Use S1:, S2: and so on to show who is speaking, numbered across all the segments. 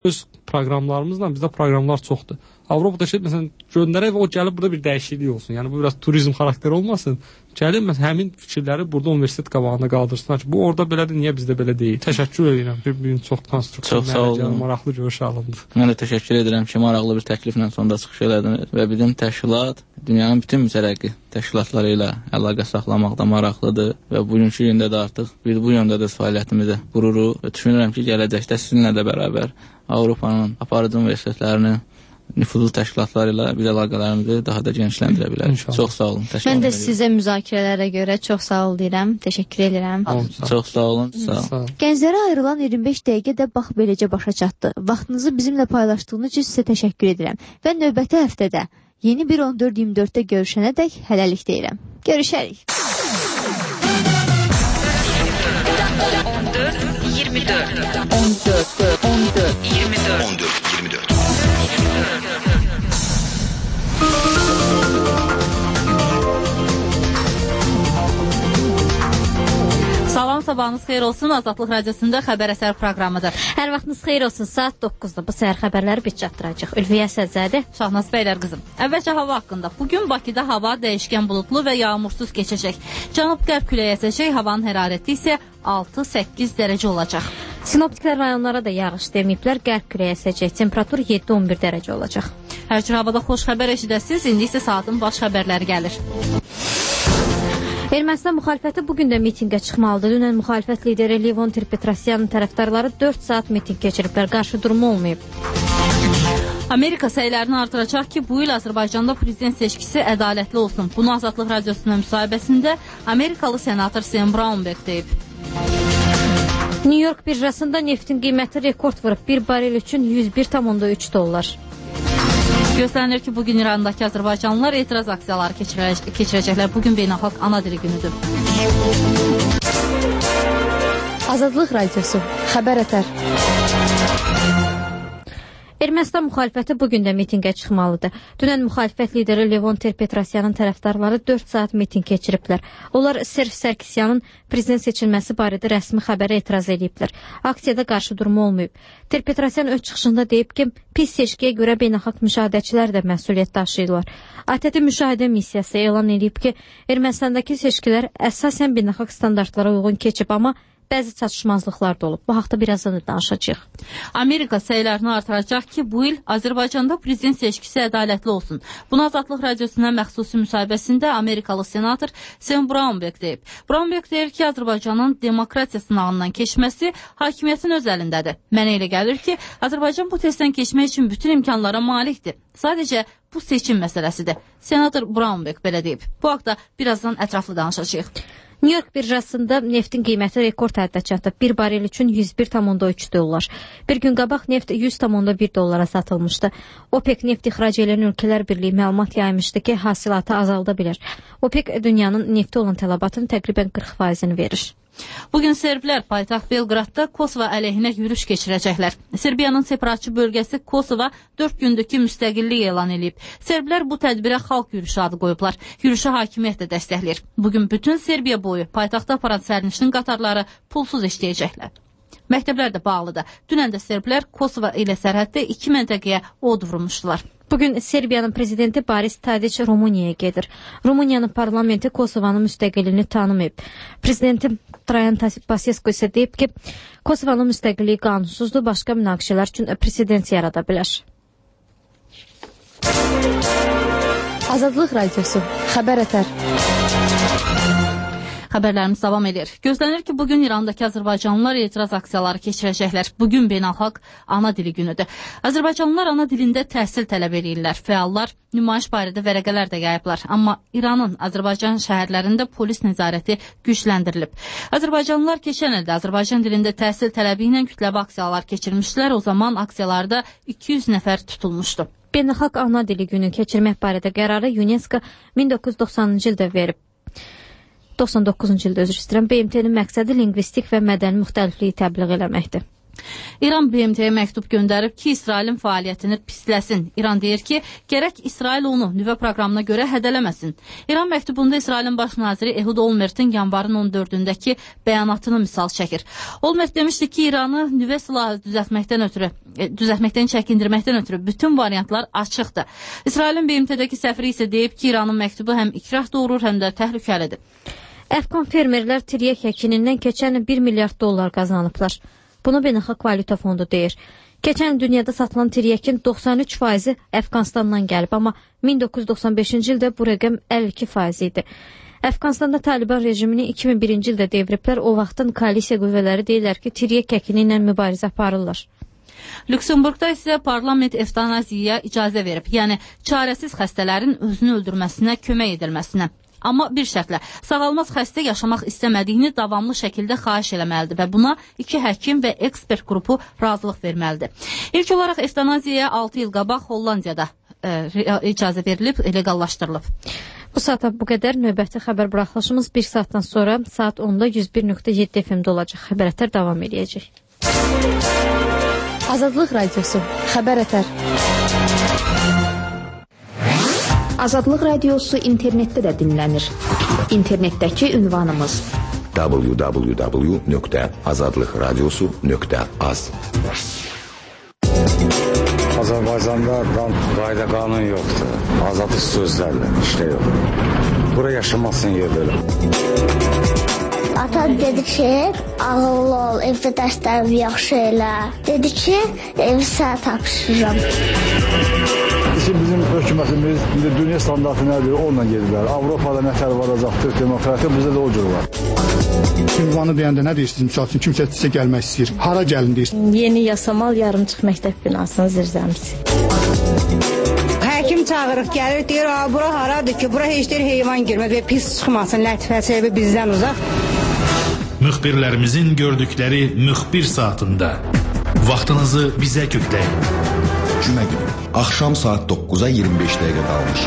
S1: öz proqramlarımızla bizdə proqramlar çoxdur. Avropada məsələn göndərək və o gəlib burada bir dəyişiklik olsun. Yəni bu biraz turizm xarakteri olmasın. Gəlib məsələn həmin fikirləri burada universitet qabağında qaldırsınlar ki, bu orada belədir, niyə bizdə belə deyil? Təşəkkür edirəm. Bir gün çox konstruktiv, maraqlı görüş alındı.
S2: Mən də təşəkkür edirəm ki, maraqlı bir təkliflə sonda çıxış elədiniz və bizim təşkilat dünyanın bütün mütərəqqi təşkilatları ilə əlaqə saxlamaqda maraqlıdır və bugünkü gündə də artıq biz bu yöndə də fəaliyyətimizi qururuq və düşünürəm ki, gələcəkdə sizinlə də bərabər Avropanın aparıcı universitetlərinin nüfuzlu təşkilatları ilə bir əlaqələrimizi daha da genişləndirə bilərik. Çox sağ olun.
S3: Mən də sizə müzakirələrə görə çox sağ ol deyirəm. Təşəkkür edirəm.
S2: Çox sağ olun. Sağ olun.
S3: Gənclərə ayrılan 25 dəqiqə də bax beləcə başa çatdı. Vaxtınızı bizimlə paylaşdığınız üçün sizə təşəkkür edirəm. Və növbəti həftədə yeni bir 14-24-də görüşənədək hələlik deyirəm. Görüşərik.
S4: 14-24
S5: Salam, sabahınız xeyir olsun. Azadlıq Radiosunda xəbər əsər proqramıdır.
S3: Hər vaxtınız xeyir olsun. Saat 9-da bu səhər xəbərləri biz çatdıracaq. Ülviyə Səzədə,
S5: Şahnaz Bəylər qızım. Əvvəlcə hava haqqında. Bugün Bakıda hava dəyişkən buludlu və yağmursuz keçəcək. Cənub-qərb küləyi əsəcək, havanın hərarəti isə 6-8 dərəcə olacaq.
S3: Sinoptiklər rayonlara da yağış deməyiblər, qərb küləyi əsəcək. Temperatur 7-11 dərəcə olacaq.
S5: Hər cür havada xoş xəbər eşidəsiniz. İndi isə saatın baş xəbərləri gəlir.
S3: Ermənistan müxalifəti bugün də mitinqə çıxmalıdır. Dünən müxalifət lideri Levon Ter-Petrosyanın tərəfdarları 4 saat mitinq keçiriblər. Qarşı durumu olmayıb.
S5: Amerika səylərini artıracaq ki, bu il Azərbaycanda prezident seçkisi ədalətli olsun. Bunu Azadlıq Radiosunun müsahibəsində Amerikalı senator Sam Brownback deyib.
S3: New York birjasında neftin qiyməti rekord vurub. Bir barel üçün $101,3.
S5: Gözlənilir ki, bugün İrandakı Azərbaycanlılar etiraz aksiyaları keçirəcəklər. Bugün beynəlxalq ana dili günüdür.
S3: Azadlıq Radiosu, xəbər ətər. Ermənistan müxalifəti bugün də mitinqə çıxmalıdır. Dünən müxalifət lideri Levon Ter-Petrosyanın tərəfdarları 4 saat mitinq keçiriblər. Onlar Serj Sarkisyanın prezident seçilməsi barədə rəsmi xəbərə etiraz ediblər. Aksiyada qarşı durumu olmayıb. Ter-Petrosyan öz çıxışında deyib ki, pis seçkiyə görə beynəlxalq müşahidəçilər də məsuliyyət daşıyırlar. ATƏT müşahidə missiyası elan edib ki, Ermənistandakı seçkilər əsasən beynəlxalq standartlara uyğun keçib, amma bəzi çatışmazlıqlar da olub. Bu haqda birazdan da danışacağıq.
S5: Amerika səylərini artıracaq ki, bu il Azərbaycanda prezident seçkisi ədalətli olsun. Bunu Azadlıq Radiosuna məxsusi müsahibəsində Amerikalı senator Sam Brownback deyib. Brownback deyir ki, Azərbaycanın demokratiya sınağından keçməsi hakimiyyətin öz əlindədir. Mənə elə gəlir ki, Azərbaycan bu testdən keçmək üçün bütün imkanlara malikdir. Sadəcə bu seçim məsələsidir. Senator Brownback belə deyib. Bu haqda birazdan ətraflı danışacağıq.
S3: New York birjasında neftin qiyməti rekord həddə çatıb. Bir barel üçün $101,3. Bir gün qabaq neft $100,1 satılmışdı. OPEC neft ixrac edən ölkələr birliyi məlumat yaymışdı ki, hasilatı azalda bilər. OPEC dünyanın nefti olan tələbatının təqribən 40%-ni verir.
S5: Bugün serblər paytaxt Belqradda Kosova əleyhinə yürüş keçirəcəklər. Serbiyanın separatçı bölgəsi Kosova 4 gündəki müstəqillik elan edib. Serblər bu tədbirə xalq yürüyüşü adı qoyublar. Yürüyüşü hakimiyyət də dəstəkləyir. Bugün bütün Serbiya boyu paytaxtda aparan sərnişin qatarları pulsuz işləyəcəklər. Məktəblər də bağlıdır. Dünən də serblər Kosova ilə sərhəddə 2 məntəqəyə od vurmuşdular.
S3: Bugün Serbiyanın prezidenti Boris Tadiç Rumuniyaya gedir. Rumuniyanın parlamenti Kosovanın müstəqilliyini tanımayıb. Prezidenti Trayan Basescu isə deyib ki, Kosovanın müstəqilliyi qanunsuzdur, başqa münaqişələr üçün president yarada bilər. Azadlıq Radiosu, xəbər ətər.
S5: Xəbərlərimiz davam edir. Gözlənir ki, bugün İrandakı Azərbaycanlılar etiraz aksiyaları keçirəcəklər. Bugün beynəlxalq ana dili günüdür. Azərbaycanlılar ana dilində təhsil tələb edirlər. Fəallar nümayiş barədə vərəqələr də yayıblar. Amma İranın Azərbaycan şəhərlərində polis nəzarəti gücləndirilib. Azərbaycanlılar keçən ildə Azərbaycan dilində təhsil tələbi ilə kütləvi aksiyalar keçirmişdilər. O zaman aksiyalarda 200 nəfər tutulmuşdu.
S3: Beynəlxalq ana dili günü keçirmək barədə qərarı UNESCO 1990-cı ildə verib. 99-cu ildə üzr istəyirəm. BMT-nin məqsədi lingvistik və mədəni müxtəlifliyi təbliğ eləməkdir.
S5: İran BMT-yə məktub göndərib ki, İsrailin fəaliyyətini pisləsin. İran deyir ki, gərək İsrail onu nüvə proqramına görə hədələməsin. İran məktubunda İsrailin baş naziri Ehud Olmertin yanvarın 14-dəki bəyanatını misal çəkir. Olmert demişdi ki, İranı nüvə silahı düzəltməkdən çəkindirməkdən ötürü bütün variantlar açıqdır. İsrailin BMT-dəki səfiri isə deyib ki, İranın məktubu həm ikrah doğurur, həm də təhlükəlidir.
S3: Əfqan fermerlər tiryək əkinindən keçən 1 milyard dollar qazanıblar. Bunu Beynəlxalq Valyuta Fondu deyir. Keçən dünyada satılan tiryəkin 93% Əfqanistandan gəlib, amma 1995-ci ildə bu rəqəm 52% idi. Əfqanistanda Taliban rejimini 2001-ci ildə devriblər. O vaxtın koalisiya qüvvələri deyirlər ki, tiryək əkini ilə mübarizə aparırlar.
S5: Lüksemburqda isə parlament evtanaziyaya icazə verib, yəni çarəsiz xəstələrin özünü öldürməsinə kömək edilməsinə. Amma bir şərtlə, sağalmaz xəstə yaşamaq istəmədiyini davamlı şəkildə xahiş eləməlidir və buna 2 həkim və ekspert qrupu razılıq verməlidir. İlk olaraq evtanaziyaya 6 il qabaq Hollandiyada icazə verilib, legallaşdırılıb.
S3: Bu saata bu qədər. Növbəti xəbər buraxılışımız 1 saatdan sonra saat 10-da 101.7 FM-də olacaq. Xəbərətər davam edəcək.
S4: Azadlıq Radiosu. Xəbərətər. Azadlıq Radiosu internetdə də dinlənir. İnternetdəki ünvanımız www.azadlıqradiosu.az.
S6: Azərbaycanda qayda qanun yoxdur. Azadlıq sözlərlə işlə yox. Bura yaşamasın yer belə.
S7: Ata dedi ki, ağıllı ol, evdə dərslərimi yaxşı elə. Dedi ki, evi sənə tapşırıram.
S8: Bizim hökumətimiz dünya standartı nədir, onunla gedirlər. Avropada nətər varacaqdır, demokratiya bizdə də o cür var.
S9: Ünvanı deyəndə nə deyirsiniz? Misal üçün, kimsə sizə gəlmək istəyir. Hara gəlin deyirsiniz?
S10: Yeni Yasamal yarımçıq məktəb binasının zirzəmisi.
S11: Həkim çağırıq, gəlir, deyir, bura haradır ki, bura heç deyir heyvan girməz və pis çıxmasın, lətifəsi bizdən uzaq.
S12: Müxbirlərimizin gördükləri müxbir saatında. Vaxtınızı bizə kökləyin.
S13: Cümə günü, axşam saat 9-a 25 dəqiqə qalmış.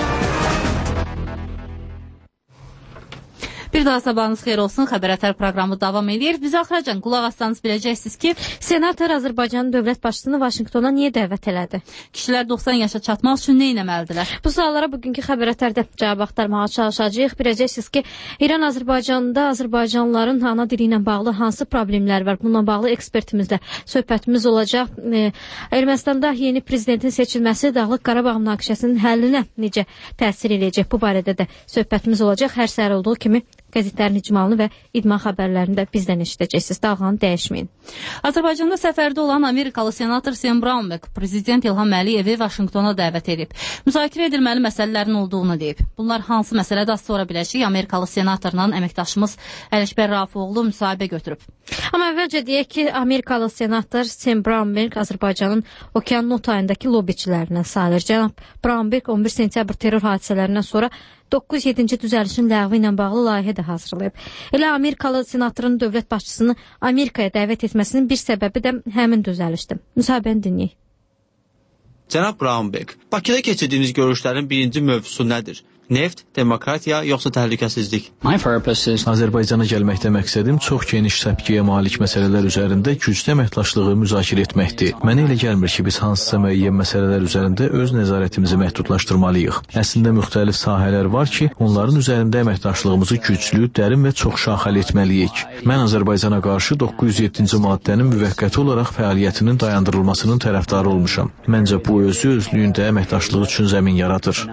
S5: Bir daha sabahınız xeyir olsun. Xəbərətər proqramı davam edir. Biz axıracan qulaq assanız biləcəksiniz ki,
S3: Senator Azərbaycanın dövlət başçısını Vaşinqtona niyə dəvət elədi?
S5: Kişilər 90 yaşa çatmaq üçün nə etməlidirlər?
S3: Bu suallara bugünkü xəbərətərdə cavab axtarmağa çalışacağıq. Biləcəksiniz ki, İran Azərbaycanda Azərbaycanlıların ana dili ilə bağlı hansı problemlər var? Bununla bağlı ekspertimizlə söhbətimiz olacaq. Ermənistanda yeni prezidentin seçilməsi Dağlıq Qarabağ münaqişəsinin həllinə necə təsir edəcək? Bu barədə də söhbətimiz olacaq. Hər səhər olduğu kimi qəzetlərin icmalını və idman xəbərlərini də bizdən eşidəcəksiniz. Dağlanı dəyişməyin.
S5: Azərbaycanda səfərdə olan Amerikalı senator Sam Brownback prezident İlham Əliyevi Vaşinqtona dəvət edib. Müzakirə edilməli məsələlərin olduğunu deyib. Bunlar hansı məsələdə az sonra biləcək? Amerikalı senatorla əməkdaşımız Ələkbər Rafifoğlu müsahibə götürüb.
S3: Amma əvvəlcə deyək ki, Amerikalı senator Sam Brownback Azərbaycanın Okean Notayındakı lobiçilərindən sayılır. Cənab Brownback 11 sentyabr terror hadisələrindən sonra 9-7-ci düzəlişin ləğvi ilə bağlı layihə də hazırlayıb. Elə Amerikalı senatorun dövlət başçısını Amerikaya dəvət etməsinin bir səbəbi də həmin düzəlişdir. Müsahibəni dinləyək.
S14: Cənab Brownback, Bakıda keçirdiyiniz görüşlərin birinci mövzusu nədir? Neft, demokratiya, yoxsa təhlükəsizlik?
S15: Azərbaycana gəlməkdə məqsədim çox geniş səpkiyə malik məsələlər üzərində güclü əməkdaşlığı müzakirə etməkdir. Mənə elə gəlmir ki, biz hansısa müəyyən məsələlər üzərində öz nəzarətimizi məhdudlaşdırmalıyıq. Əslində müxtəlif sahələr var ki, onların üzərində əməkdaşlığımızı güclü, dərin və çox şaxəli etməliyik. Mən Azərbaycana qarşı 907-ci maddənin müvəqqəti olaraq fəaliyyətinin dayandırılmasının tərəfdarı olmuşam. Məncə bu özlüyündə əməkdaşlıq üçün zəmin yaradır.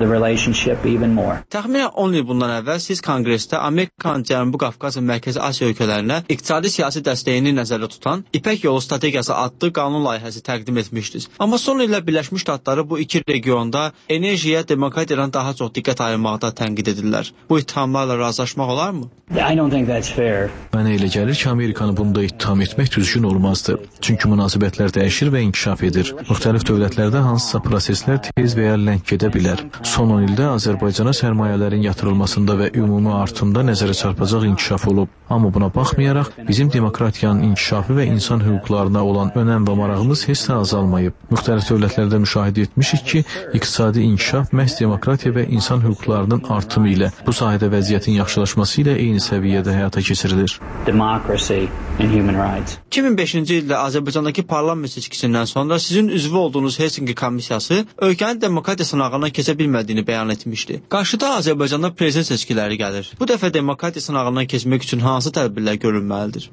S14: Təxminən 10 il bundan əvvəl siz konqresdə Amerikanın Cənubi Qafqaz və Mərkəzi Asiya ölkələrinə iqtisadi siyasi dəstəyini nəzərdə tutan İpək Yolu strategiyası adlı qanun layihəsi təqdim etmişdiniz. Amma son illər Birləşmiş Ştatları bu iki regionda enerjiyə, demokratiyadan daha çox diqqət ayırmaqda tənqid edirlər. Bu ittihamlarla razılaşmaq olarmı?
S15: Mənə elə gəlir ki, Amerikanı bunda ittiham etmək düzgün olmazdı. Çünki münasibətlər dəyişir və inkişaf edir. Müxtəlif dövlətlərdə hansısa proseslər tez və ya ləng gedə bilər. Son 10 ildə Azərbaycana sektorlara sərmayələrin yatırılmasında və ümumi artımda nəzərə çarpacaq inkişaf olub. Amma buna baxmayaraq, bizim demokratiyanın inkişafı və insan hüquqlarına olan önəm və marağımız heç də azalmayıb. Müxtəlif dövlətlərdə müşahidə etmişik ki, iqtisadi inkişaf məhz demokratiya və insan hüquqlarının artımı ilə, bu sahədə vəziyyətin yaxşılaşması ilə eyni səviyyədə həyata keçirilir.
S14: 2005-ci ildə Azərbaycandakı parlament seçkisindən sonra sizin üzvü olduğunuz Helsinki komissiyası ölkənin demokratiya sınağına keçə bilmədiyini bəyan etmişdi. Qarşıda Azərbaycanda prezident seçkiləri gəlir. Bu dəfə demokratiya sınağından keçmək üçün hansı tədbirlər görülməlidir?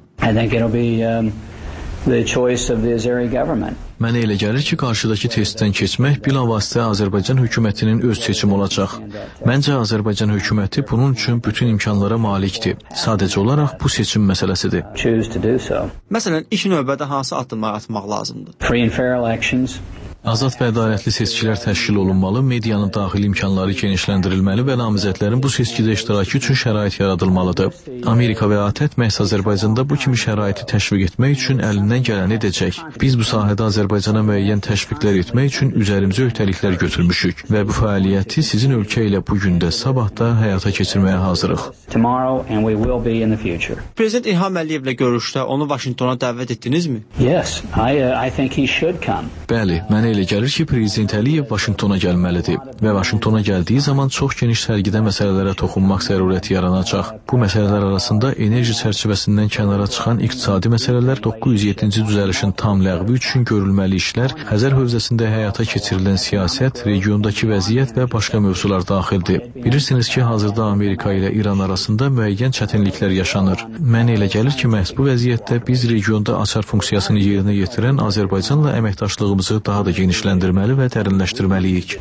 S15: Mənə elə gəlir ki, qarşıdakı testdən keçmək bilavasitə Azərbaycan hökumətinin öz seçimi olacaq. Məncə Azərbaycan hökuməti bunun üçün bütün imkanlara malikdir. Sadəcə olaraq bu seçim məsələsidir.
S14: Məsələn, ilk növbədə hansı addımlar atmaq lazımdır?
S15: Azad və ədalətli seçkilər təşkil olunmalı, medianın daxili imkanları genişləndirilməli və namizədlərin bu seçkidə iştirakı üçün şərait yaradılmalıdır. Amerika və ATƏT məhz Azərbaycanda bu kimi şəraiti təşviq etmək üçün əlindən gələni edəcək. Biz bu sahədə Azərbaycana müəyyən təşviqlər etmək üçün üzərimizə öhdəliklər götürmüşük və bu fəaliyyəti sizin ölkə ilə bu gündə, sabahda həyata keçirməyə hazırıq.
S14: Prezident İlham Əliyevlə görüşdə onu Vaşinqtona dəvət etdinizmi?
S15: Bəli, mənə elə gəlir ki, Prezident Əliyev Vaşinqtona gəlməlidir və Vaşinqtona gəldiyi zaman çox geniş sərgidə məsələlərə toxunmaq zərurəti yaranacaq. Bu məsələlər arasında enerji çərçivəsindən kənara çıxan iqtisadi məsələlər, 907-ci düzəlişin tam ləğvi üçün görülməli işlər, Xəzər hövzəsində həyata keçirilən siyasət, regiondakı vəziyyət və başqa mövzular daxildir. Bilirsiniz ki, hazırda Amerika ilə İran arasında müəyyən çətinliklər yaşanır. Mənə elə gəlir ki, məhz bu vəziyyətdə biz regionda açar funksiyasını yerinə yetirən Azərbaycanla əməkdaşlığımızı daha da genişləndirməli və dərinləşdirməliyik.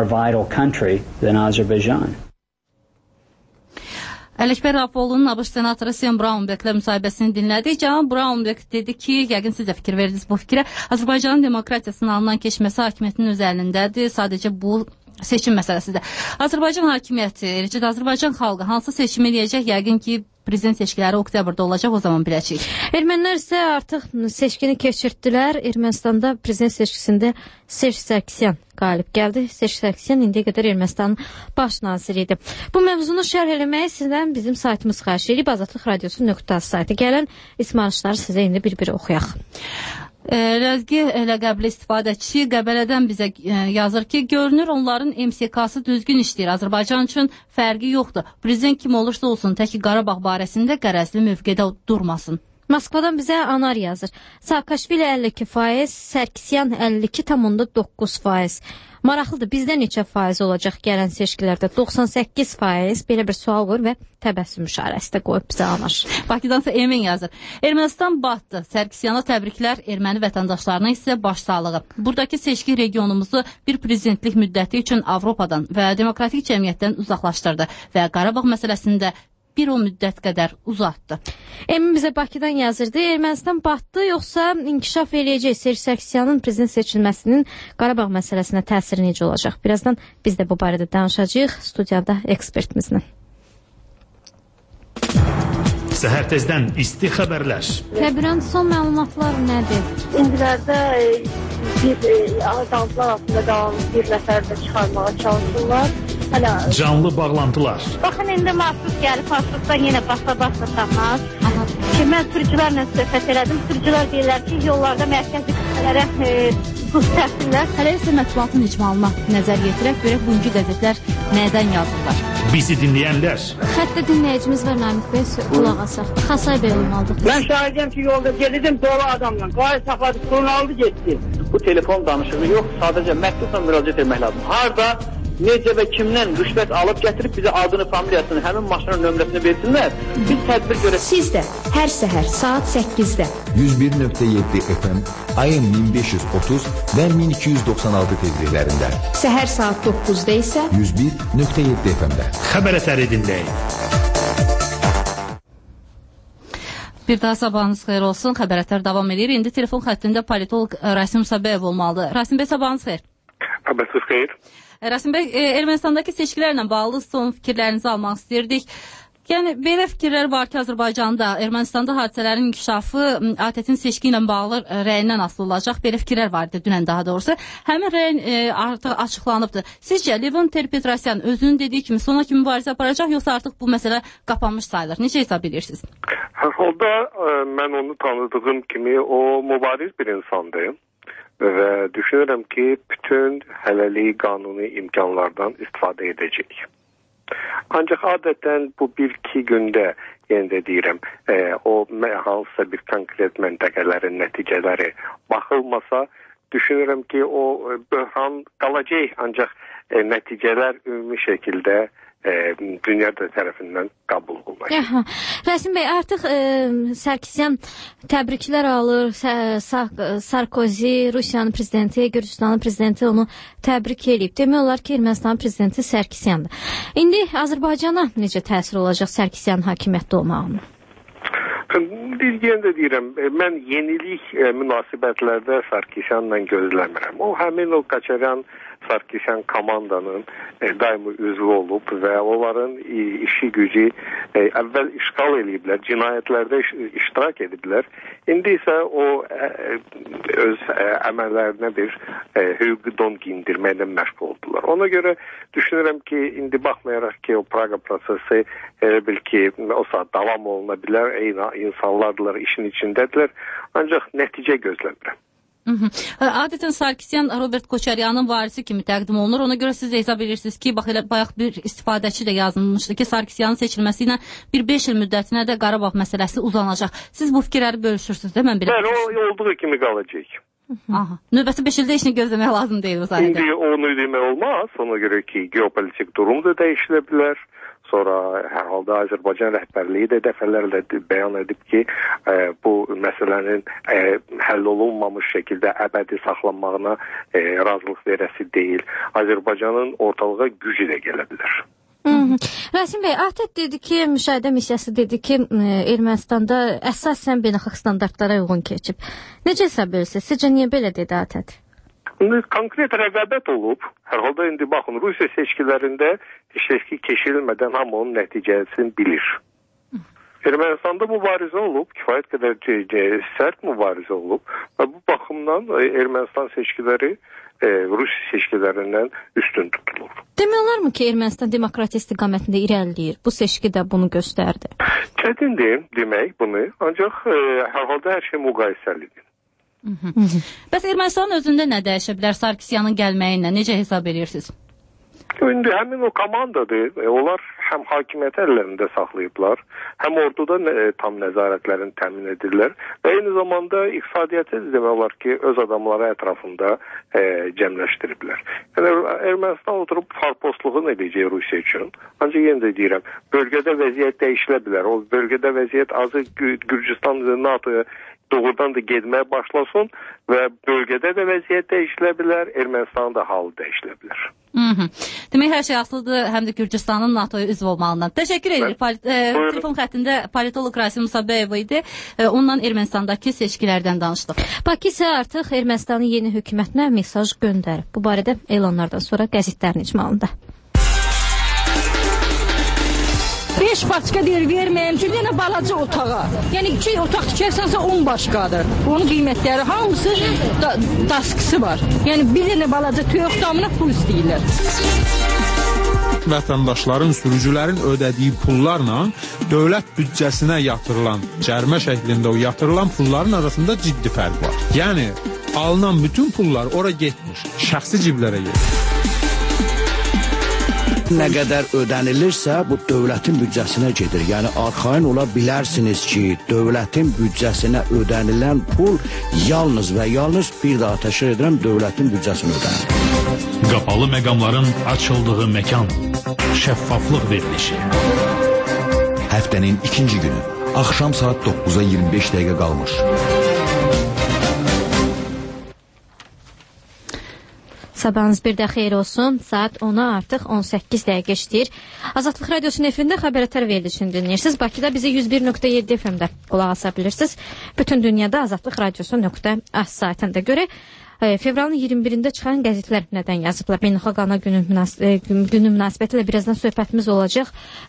S5: Ələkbər Rapoğlu'nun ABŞ senatoru Sam Brownback'lə müsahibəsini dinlədik. Cənab Brownback dedi ki, yəqin siz də fikir verdiniz bu fikrə. Azərbaycanın demokratiya sınağından keçməsi hakimiyyətin öz əlindədir. Sadəcə bu seçim məsələsidir. Azərbaycan hakimiyyəti, eləcə də Azərbaycan xalqı hansı seçimi eləyəcək? Yəqin ki, prezident seçkiləri oktyabrda olacaq, o zaman biləcəyik.
S3: Ermənilər isə artıq seçkini keçirdilər. Ermənistanda prezident seçkisində Serj Sarkisyan qalib gəldi. Serj Sarkisyan indiyə qədər Ermənistanın baş naziri idi. Bu mövzunu şərh eləməyi sizdən bizim saytımız xahiş edib. Azadlıq Radiosu.az saytı gələn ismarışları sizə indi bir-bir oxuyaq.
S5: Ləzgi ləqəbli istifadəçi Qəbələdən bizə yazır ki, görünür onların MSK-sı düzgün işləyir. Azərbaycan üçün fərqi yoxdur. Prezident kim olursa olsun, təki Qarabağ barəsində qərəzli mövqedə durmasın.
S3: Moskvadan bizə Anar yazır. Saakashvili 52%, Sarkisyan 52,9%. Maraqlıdır, bizdə neçə faiz olacaq gələn seçkilərdə? 98%, belə bir sual qoyur və təbəssüm işarəsi də qoyub bizə Anar.
S5: Bakıdansa Emin yazır. Ermənistan batdı. Sarkisyana təbriklər, erməni vətəndaşlarına isə başsağlığı. Buradakı seçki regionumuzu bir prezidentlik müddəti üçün Avropadan və demokratik cəmiyyətdən uzaqlaşdırdı və Qarabağ məsələsində bir o müddət qədər uzatdı.
S3: Emin bizə Bakıdan yazırdı. Ermənistan batdı, yoxsa inkişaf eləyəcək? Serj Sarkisyanın prezident seçilməsinin Qarabağ məsələsinə təsiri necə olacaq? Birazdan biz də bu barədə danışacağıq studiyada ekspertimizlə.
S12: Səhər tezdən isti xəbərlər.
S3: Kəbirən son məlumatlar nədir?
S16: İndilərdə azaltılar altında qalan bir nəfər də çıxarmağa çalışırlar.
S12: Canlı bağlantılar.
S16: Baxın, indi marşrut gəlib, marşrutdan yenə basa-basa tapmaz. Ki, mən sürücülərlə söhbət elədim. Sürücülər deyirlər ki, yollarda mərkəzi qüsələrə buz təpsinlər.
S5: Hələ isə mətbuatın icmalına nəzər yetirək, görək bugünkü qəzetlər nədən yazırlar.
S12: Bizi dinləyənlər.
S3: Xəttə dinləyicimiz var, Namik bəy, qulaq asaq. Xasay bəy olmalıdır.
S17: Mən şahidiyəm ki, yolda gedirdim dolu adamla. Qayı saxladı, sorunu aldı, getdi. Bu telefon danışığı yox, sadəcə məktubla müraciət etmək lazım. Harda, necə və kimdən rüşvət alıb gətirib bizə adını, familiyasını, həmin maşının nömrəsini versinlər. Biz tədbir görək.
S4: Siz də hər səhər saat 8-də
S13: 101.7 FM, AM 1530 və 1296 tezliklərində.
S4: Səhər saat 9-da isə
S13: 101.7 FM-də.
S12: Xəbər əsəri dinləyin.
S5: Bir daha sabahınız xeyir olsun. Xəbər əsəri davam edir. İndi telefon xəttində politolog Rasim Sabəyev olmalıdır. Rasim bəy, sabahınız xeyir.
S18: Xəbərsiz xeyir.
S5: Rasim bəy, Ermənistandakı seçkilərlə bağlı son fikirlərinizi almaq istəyirdik. Yəni, belə fikirlər var ki, Azərbaycanda, Ermənistanda hadisələrin inkişafı ATƏT-in seçki ilə bağlı rəyindən asılı olacaq. Belə fikirlər var idi dünən daha doğrusu. Həmin rəyin artıq açıqlanıbdır. Sizcə, Levon Ter-Petrosyan özünün dediyi kimi sona kimi mübarizə aparacaq, yoxsa artıq bu məsələ qapanmış sayılır? Necə hesab edirsiniz?
S18: Hər halda mən onu tanıdığım kimi o mübariz bir insandır və düşünürəm ki, bütün hələlik qanuni imkanlardan istifadə edəcək. Ancaq adətən bu 1-2 gündə, yenə də deyirəm, o hansısa bir konkret məntəqələrin nəticələri baxılmasa, düşünürəm ki, o böhran qalacaq, ancaq nəticələr ümumi şəkildə dünya tərəfindən qəbul olunacaq.
S3: Rəsim bəy, artıq Sarkisyan təbriklər alır, Sarkozy, Rusiyanın prezidenti, Gürcüstanın prezidenti onu təbrik edib. Demək olar ki, Ermənistanın prezidenti Sarkisyandır. İndi Azərbaycana necə təsir olacaq Sarkisyanın hakimiyyətdə olmağının?
S18: Yenə də deyirəm, mən yenilik münasibətlərdə Sarkisyanla gözləmirəm. O, həmin o Qaçaryan Sarkisyan komandanın daimi üzvü olub və onların işi gücü əvvəl işğal ediblər, cinayətlərdə iştirak ediblər. İndi isə o öz əməllərinə bir hüquqi don giyindirməklə məşğul oldular. Ona görə düşünürəm ki, indi baxmayaraq ki, o Praqa prosesi elə bil ki, o saat davam oluna bilər, eyni insanlardılar, işin içindədirlər, ancaq nəticə gözləmirəm.
S5: Adətən Sarkisyan Robert Koçaryanın varisi kimi təqdim olunur. Ona görə siz hesab edirsiniz ki, bax elə bayaq bir istifadəçi də yazılmışdı ki, Sarkisyanın seçilməsi ilə bir 5 il müddətinə də Qarabağ məsələsi uzanacaq. Siz bu fikirləri bölüşürsünüz, də mən belə
S18: düşünürəm. O olduğu kimi qalacaq.
S5: Növbəti 5 ildə işini gözləmək lazım deyil o sayədə.
S18: İndi onu demək olmaz. Ona görə ki, geopolitik durum da dəyişilə bilər. Sonra hər halda Azərbaycan rəhbərliyi də dəfələrlə bəyan edib ki, bu məsələnin həll olunmamış şəkildə əbədi saxlanmağına razılıq verəsi deyil. Azərbaycanın ortalığa gücü də gələ bilər.
S3: Rəsim bəy, ATƏT dedi ki, müşahidə missiyası dedi ki, Ermənistanda əsasən beynəlxalq standartlara uyğun keçib. Necə hesab edirsiniz? Sizcə niyə belə dedi ATƏT?
S18: Konkret rəqabət olub. Hər halda indi baxın, Rusiya seçkilərində seçki keçirilmədən hamı onun nəticəsini bilir. Ermənistanda mübarizə olub, kifayət qədər sərt mübarizə olub və bu baxımdan Ermənistan seçkiləri Rusiya seçkilərindən üstün tutulur.
S3: Demək olarmı ki, Ermənistan demokratiya istiqamətində irəliləyir? Bu seçki də bunu göstərdi.
S18: Çətindir demək bunu, ancaq hər halda hər şey müqayisəlidir.
S5: Bəs Ermənistanın özündə nə dəyişə bilər Sarkisyanın gəlməyi ilə? Necə hesab edirsiniz?
S18: İndi həmin o komandadır. Onlar həm hakimiyyəti əllərində saxlayıblar, həm orduda tam nəzarətlərini təmin edirlər və eyni zamanda iqtisadiyyatı demək olar ki, öz adamları ətrafında cəmləşdiriblər. Yəni, Ermənistan oturub farpostluğunu edəcək Rusiya üçün. Ancaq yenə də deyirəm, bölgədə vəziyyət dəyişilə bilər. O bölgədə vəziyyət azı Gürcüstan NATO-ya doğrudan da getməyə başlasın və bölgədə də vəziyyət dəyişilə bilər, Ermənistanın da halı dəyişilə bilər.
S5: Demək, hər şey asılıdır həm də Gürcüstanın NATO-ya üzv olmağından. Təşəkkür edirik. Telefon xəttində politolog Rasim Musabəyev idi. Onunla Ermənistandakı seçkilərdən danışdıq.
S3: Bakı isə artıq Ermənistanın yeni hökumətinə mesaj göndərib. Bu barədə elanlardan sonra qəzetlərin icmalında.
S11: 5 başqa deyir, verməyəm ki, yenə balaca otağa. Yəni 2 otaq tikərsənsə 10 başqadır. Onun qiymətləri hamısı daskısı var. Yəni bir dənə balaca toyuq damına pul istəyirlər.
S19: Vətəndaşların, sürücülərin ödədiyi pullarla dövlət büdcəsinə yatırılan, cərimə şəklində o yatırılan pulların arasında ciddi fərq var. Yəni alınan bütün pullar ora getmiş, şəxsi ciblərə gedir.
S20: Nə qədər ödənilirsə, bu dövlətin büdcəsinə gedir. Yəni, arxain ola bilərsiniz ki, dövlətin büdcəsinə ödənilən pul yalnız və yalnız bir daha təşkil edirəm, dövlətin büdcəsinə ödənilir.
S12: Qapalı məqamların açıldığı məkan, şəffaflıq verilişi.
S13: Həftənin ikinci günü, axşam saat 9-a 25 dəqiqə qalmış.
S3: Sabahınız bir də xeyir olsun. Saat 10'a artıq 18 dəqiqə işləyir. Azadlıq Radiosunun efirində xəbərətər verilişini dinləyirsiniz. Bakıda bizi 101.7 FM-də qulaq asa bilirsiniz. Bütün dünyada Azadlıq Radiosu.az saytında görə Fevralın 21-də çıxan qəzetlər nədən yazıblar? Beynəlxalq Ana günü münasibətilə birazdan söhbətimiz olacaq.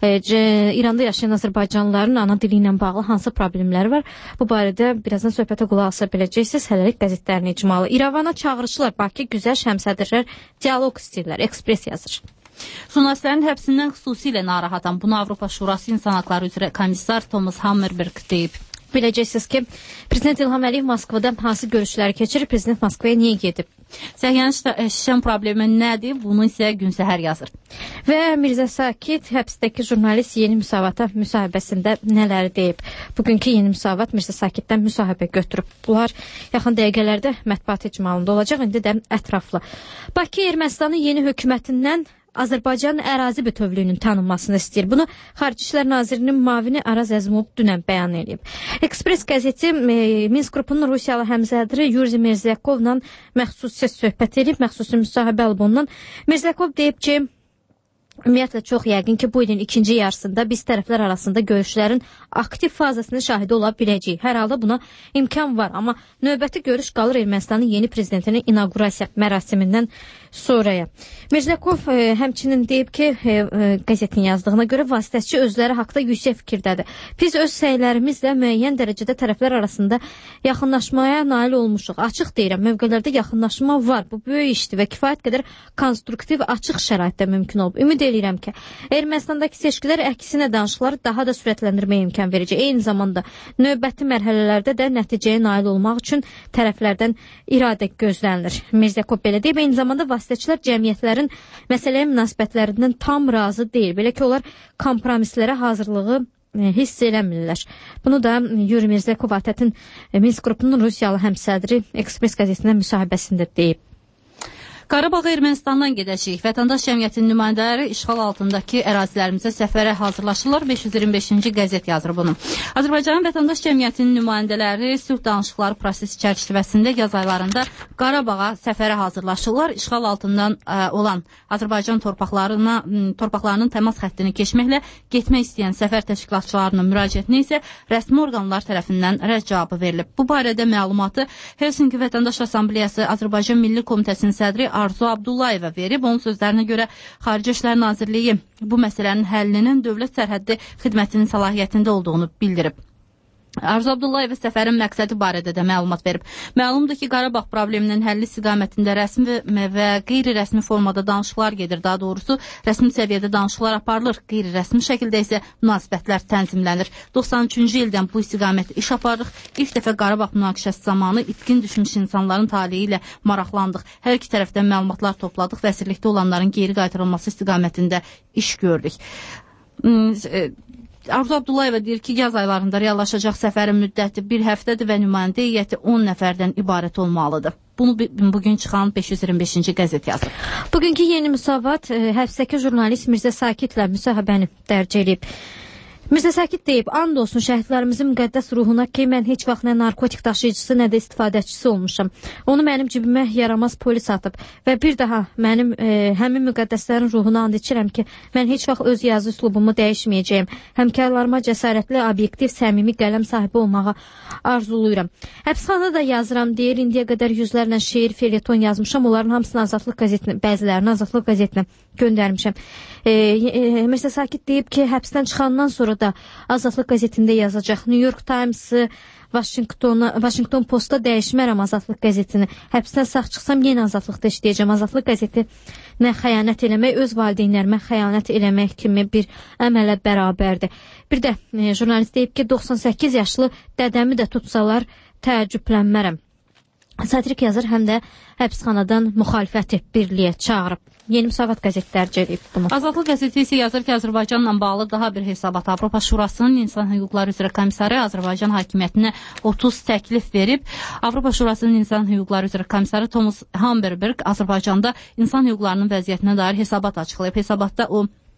S3: İranda yaşayan azərbaycanlıların ana dili ilə bağlı hansı problemləri var? Bu barədə birazdan söhbətə qulaq asa biləcəksiniz. Hələlik qəzetlərin icmalı. İrəvana çağırışlar, Bakı gözəl şəmsədirlər, dialoq istəyirlər, ekspres yazır.
S5: Jurnalistlərin həbsindən xüsusilə narahatam. Bunu Avropa Şurası İnsan Haqları üzrə komissar Thomas Hammerberg deyib.
S3: Biləcəksiniz ki, Prezident İlham Əliyev Moskvada hansı görüşləri keçirir, Prezident Moskvaya niyə gedib?
S5: Səhiyyənin şişən problemi nədir? Bunu isə gün səhər yazır.
S3: Və Mirzə Sakit həbsdəki jurnalist Yeni Müsavata müsahibəsində nələri deyib? Bugünkü Yeni Müsavat Mirzə Sakitdən müsahibə götürüb. Bunlar yaxın dəqiqələrdə mətbuat icmalında olacaq, indi də ətraflı. Bakı Ermənistanın yeni hökumətindən Azərbaycanın ərazi bütövlüyünün tanınmasını istəyir. Bunu Xarici İşlər Nazirinin müavini Araz Əzimov dünən bəyan edib. Ekspres qəzeti Minsk qrupunun Rusiyalı həmzədri Yuri Mirzəkovla məxsus söhbət edib, məxsusi müsahibə alıb ondan. Mirzəkov deyib ki, ümumiyyətlə çox yəqin ki, bu ilin ikinci yarısında biz tərəflər arasında görüşlərin aktiv fazasının şahidi ola biləcəyik. Hər halda buna imkan var, amma növbəti görüş qalır Ermənistanın yeni prezidentinin inaugurasiya mərasimindən sonraya. Mirzəkov həmçinin deyib ki, qəzetin yazdığına görə vasitəçi özləri haqda yüksək fikirdədir. Biz öz səylərimizlə müəyyən dərəcədə tərəflər arasında yaxınlaşmaya nail olmuşuq. Açıq deyirəm, mövqelərdə yaxınlaşma var. Bu böyük işdir və kifayət qədər konstruktiv, açıq şəraitdə mümkün olub. Ümid eləyirəm ki, Ermənistandakı seçkilər əksinə danışıqları daha da sürətləndirməyə imkan verəcək. Eyni zamanda növbəti mərhələlərdə də nəticəyə nail olmaq üçün tərəflərdən iradə gözlənilir. Mirzəkov belə deyib, eyni zamanda vasitəçilər cəmiyyətlərin məsələyə münasibətlərindən tam razı deyil. Belə ki, onlar kompromislərə hazırlığı hiss eləmirlər. Bunu da Yuri Mirzəkov ATƏT-in Minsk qrupunun Rusiyalı həmsədri Ekspres qəzetində müsahibəsində deyib.
S5: Qarabağa Ermənistandan gedəcəyik. Vətəndaş cəmiyyətinin nümayəndələri işğal altındakı ərazilərimizə səfərə hazırlaşırlar. 525-ci qəzet yazır bunu. Azərbaycanın vətəndaş cəmiyyətinin nümayəndələri sülh danışıqları prosesi çərçivəsində yaz aylarında Qarabağa səfərə hazırlaşırlar. İşğal altından olan Azərbaycan torpaqlarının təmas xəttini keçməklə getmək istəyən səfər təşkilatçılarının müraciətinə isə rəsmi orqanlar tərəfindən rədd cavabı verilib. Bu barədə məlumatı Helsinki Vətəndaş Assambleyası Azərbaycan Milli Komitəsinin sədri Arzu Abdullayeva verib. Onun sözlərinə görə Xarici İşlər Nazirliyi bu məsələnin həllinin Dövlət Sərhəddi Xidmətinin səlahiyyətində olduğunu bildirib. Arzu Abdullayeva səfərin məqsədi barədə də məlumat verib. Məlumdur ki, Qarabağ probleminin həlli istiqamətində rəsmi və qeyri-rəsmi formada danışıqlar gedir. Daha doğrusu, rəsmi səviyyədə danışıqlar aparılır. Qeyri-rəsmi şəkildə isə münasibətlər tənzimlənir. 93-cü ildən bu istiqamətdə iş aparırıq. İlk dəfə Qarabağ münaqişəsi zamanı itkin düşmüş insanların taleyi ilə maraqlandıq. Hər iki tərəfdən məlumatlar topladıq və əsirlikdə olanların geri qaytarılması istiqamətində iş gördük. Arzu Abdullayeva deyir ki, yaz aylarında reallaşacaq səfərin müddəti bir həftədir və nümayəndə heyəti 10 nəfərdən ibarət olmalıdır. Bunu bugün çıxan 525-ci qəzet yazır.
S3: Bugünkü Yeni Müsavat həbsdəki jurnalist Mirzə Sakitlə müsahibəni dərc edib. Mirzə Sakit deyib, and olsun şəhidlərimizin müqəddəs ruhuna ki, mən heç vaxt nə narkotik daşıyıcısı, nə də istifadəçisi olmuşam. Onu mənim cibimə yaramaz polis atıb və bir daha mənim həmin müqəddəslərin ruhuna and içirəm ki, mən heç vaxt öz yazı üslubumu dəyişməyəcəyim. Həmkarlarıma cəsarətli, obyektiv, səmimi qələm sahibi olmağa arzuluyuram. Həbsxanada da yazıram, deyir, indiyə qədər yüzlərlə şeir, felyeton yazmışam. Onların hamısını Azadlıq qəzetinə, bəzilərini Azadlıq qəzetinə göndərmişəm. Mirzə Sakit deyib ki, həbsdən çıxandan sonra da Azadlıq qəzetində yazacaq. New York Times-ı, Washington Post-da dəyişmərəm Azadlıq qəzetini. Həbsdən sağ çıxsam yenə Azadlıqda işləyəcəm. Azadlıq qəzeti nə xəyanət eləmək, öz valideynlərimə xəyanət eləmək kimi bir əmələ bərabərdir. Bir də jurnalist deyib ki, 98 yaşlı dədəmi də tutsalar təəccüblənmərəm. Satirik yazır, həm də həbsxanadan müxalifəti birliyə çağırıb. Yeni Müsavat qəzeti dərc edib bunu.
S5: Azadlıq qəzeti isə yazır ki, Azərbaycanla bağlı daha bir hesabat Avropa Şurasının İnsan Hüquqları üzrə komissarı Azərbaycan hakimiyyətinə 30 təklif verib. Avropa Şurasının İnsan Hüquqları üzrə komissarı Thomas Hammerberg Azərbaycanda insan hüquqlarının vəziyyətinə dair hesabat açıqlayıb. Hesabatda o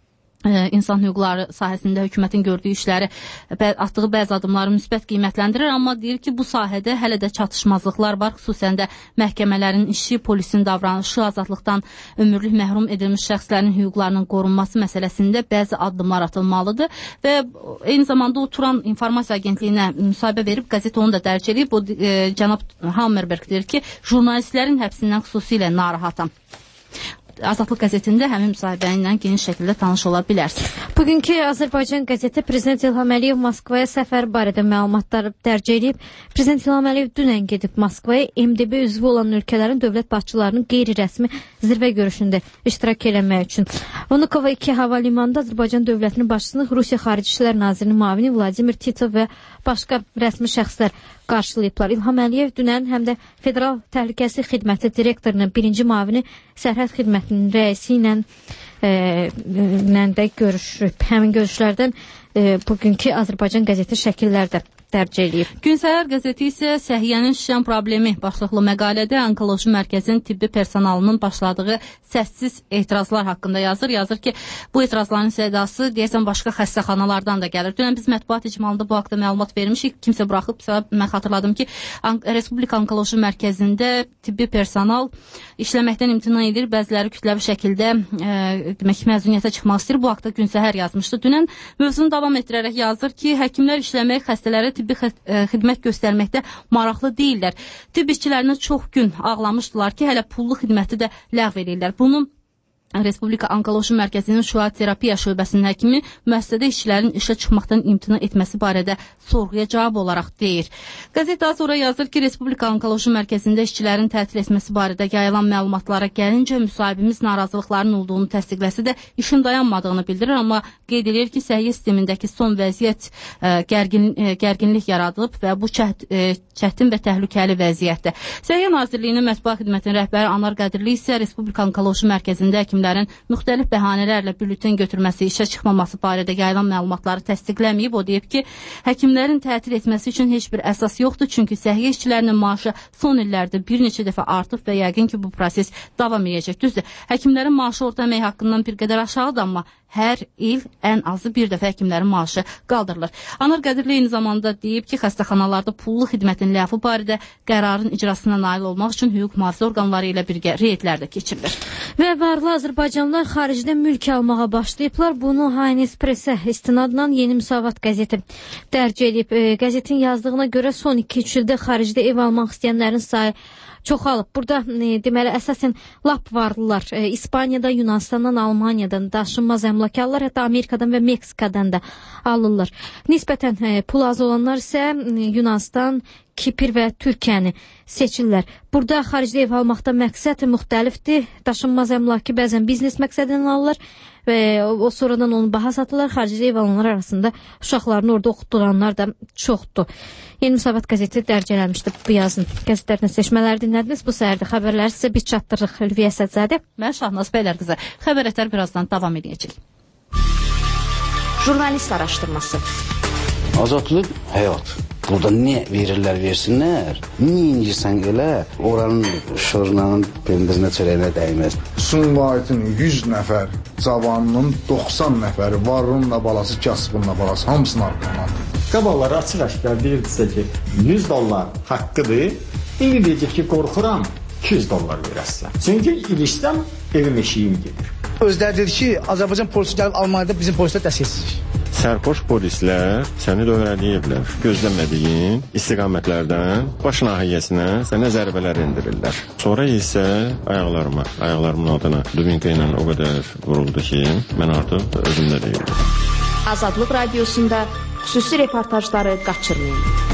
S5: insan hüquqları sahəsində hökumətin gördüyü işləri, atdığı bəzi addımları müsbət qiymətləndirir, amma deyir ki, bu sahədə hələ də çatışmazlıqlar var, xüsusən də məhkəmələrin işi, polisin davranışı, azadlıqdan ömürlük məhrum edilmiş şəxslərin hüquqlarının qorunması məsələsində bəzi addımlar atılmalıdır və eyni zamanda o Turan İnformasiya Agentliyinə müsahibə verib, qəzet onu da dərc edib. O cənab Hammerberg deyir ki, jurnalistlərin həbsindən xüsusilə narahatam. Azadlıq qəzetində həmin müsahibə ilə geniş şəkildə tanış ola bilərsiniz.
S3: Bugünkü Azərbaycan qəzeti Prezident İlham Əliyev Moskvaya səfər barədə məlumatları dərc edib. Prezident İlham Əliyev dünən gedib Moskvaya MDB üzvü olan ölkələrin dövlət başçılarının qeyri-rəsmi zirvə görüşündə iştirak eləmək üçün. Vnukovo 2 hava limanında Azərbaycan dövlətinin başçısını Rusiya Xarici İşlər Nazirinin müavini Vladimir Titov və başqa rəsmi şəxslər qarşılayıblar. İlham Əliyev dünən həm də Federal Təhlükəsizlik Xidməti direktorunun birinci müavini Sərhəd Xidmətinin rəisi ilə də görüşüb. Həmin görüşlərdən bugünkü Azərbaycan qəzeti şəkillərdə dərc edib.
S5: Gün Səhər qəzeti isə Səhiyyənin şişən problemi başlıqlı məqalədə onkoloji mərkəzin tibbi personalının başladığı səssiz etirazlar haqqında yazır. Yazır ki, bu etirazların sədası deyəsən başqa xəstəxanalardan da gəlir. Dünən biz mətbuat icmalında bu haqda məlumat vermişik. Kimsə buraxıbsa, mən xatırladım ki, Respublika Onkoloji Mərkəzində tibbi personal işləməkdən imtina edir. Bəziləri kütləvi şəkildə demək məzuniyyətə çıxmaq istəyir. Bu haqda Gün Səhər yazmışdı. Dünən mövzunu davam etdirərək yazır ki, həkimlər işləmək, xəstələrə tibbi xidmət göstərməkdə maraqlı deyirlər. Tibb işçilərinə çox gün ağlamışdılar ki, hələ pullu xidməti də ləğv edirlər. Bunu Respublika Onkoloji Mərkəzinin şüa terapiya şöbəsinin həkimi müəssisədə işçilərin işə çıxmaqdan imtina etməsi barədə sorğuya cavab olaraq deyir. Qəzet daha sonra yazır ki, Respublika Onkoloji Mərkəzində işçilərin tətil etməsi barədə yayılan məlumatlara gəlincə müsahibimiz narazılıqların olduğunu təsdiqləsə də işin dayanmadığını bildirir, amma qeyd edir ki, səhiyyə sistemindəki son vəziyyət gərginlik yaradılıb və bu çətin və təhlükəli vəziyyətdə. Səhiyyə Nazirliyinin mətbuat xidmətinin rəhbəri Anar Qədirli isə Respublika Onkoloji Mərkəzində həkimlərin müxtəlif bəhanələrlə bülletin götürməsi, işə çıxmaması barədə yayılan məlumatları təsdiqləməyib. O deyib ki, həkimlərin tətil etməsi üçün heç bir əsas yoxdur, çünki səhiyyə işçilərinin maaşı son illərdə bir neçə dəfə artıb və yəqin ki, bu proses davam edəcək. Düzdür, həkimlərin maaşı orta əmək haqqından bir qədər aşağıdır, amma hər il ən azı bir dəfə həkimlərin maaşı qaldırılır. Anar Qədirli eyni zamanda deyib ki, xəstəxanalarda pullu xidmətin ləğvi barədə qərarın icrasına nail olmaq üçün hüquq mühafizə orqanları ilə birgə reydlər də keçirilir.
S3: Və varlı azərbaycanlılar xaricdə mülk almağa başlayıblar. Bunu Haines Press-ə istinadla Yeni Müsavat qəzeti dərc edib. Qəzetin yazdığına görə son 2-3 ildə xaricdə ev almaq istəyənlərin sayı çoxalıb. Burada deməli əsasən lap varlılar İspaniyada, Yunanstandan, Almaniyadan daşınmaz əmlakarlar, hətta Amerikadan və Meksikadan da alırlar. Nisbətən pul az olanlar isə Yunanistan, Kipr və Türkiyəni seçirlər. Burada xaricdə ev almaqda məqsəd müxtəlifdir. Daşınmaz əmlakı bəzən biznes məqsədindən alırlar və o sonradan onu baha satırlar. Xaricdə ev alanlar arasında uşaqlarını orada oxutduranlar da çoxdur. Yeni Müsavat qəzeti dərc eləmişdi bu yazın. Qəzetlərdən seçmələri dinlədiniz. Bu səhərdə xəbərləri sizə biz çatdırırıq. Ülviyə Sədzadə.
S5: Mən Şahnaz Bəylərqızı. Xəbər ətər birazdan davam edəcək.
S4: Jurnalist araşdırması.
S21: Azadlıq həyat. Burada nə verirlər, versinlər. Niyə incirsən elə, oranın şırnanın pendirinə çörəyinə dəyməz.
S22: Sumqayıtın 100 nəfər cavanının 90 nəfəri varlığınla balası, kasbınla balası, hamısını arqalandı.
S23: Qabalları açıq-aşkar deyirdisə ki, $100 haqqıdır. İndi deyəcək ki, qorxuram, $200 verəsən. Çünki ilişsəm, evim eşiyim gedir.
S9: Özləri dedi ki, Azərbaycan polisi gəlib Almaniyada bizim polislər dəstəksizlik.
S24: Sərxoş polislər səni dövrələyiblər. Gözləmədiyin istiqamətlərdən baş nahiyyəsinə sənə zərbələr endirirlər. Sonra isə ayaqlarımın altına dubinka ilə o qədər vuruldu ki, mən artıq özümdə deyildim.
S4: Azadlıq radiosunda xüsusi reportajları qaçırmayın.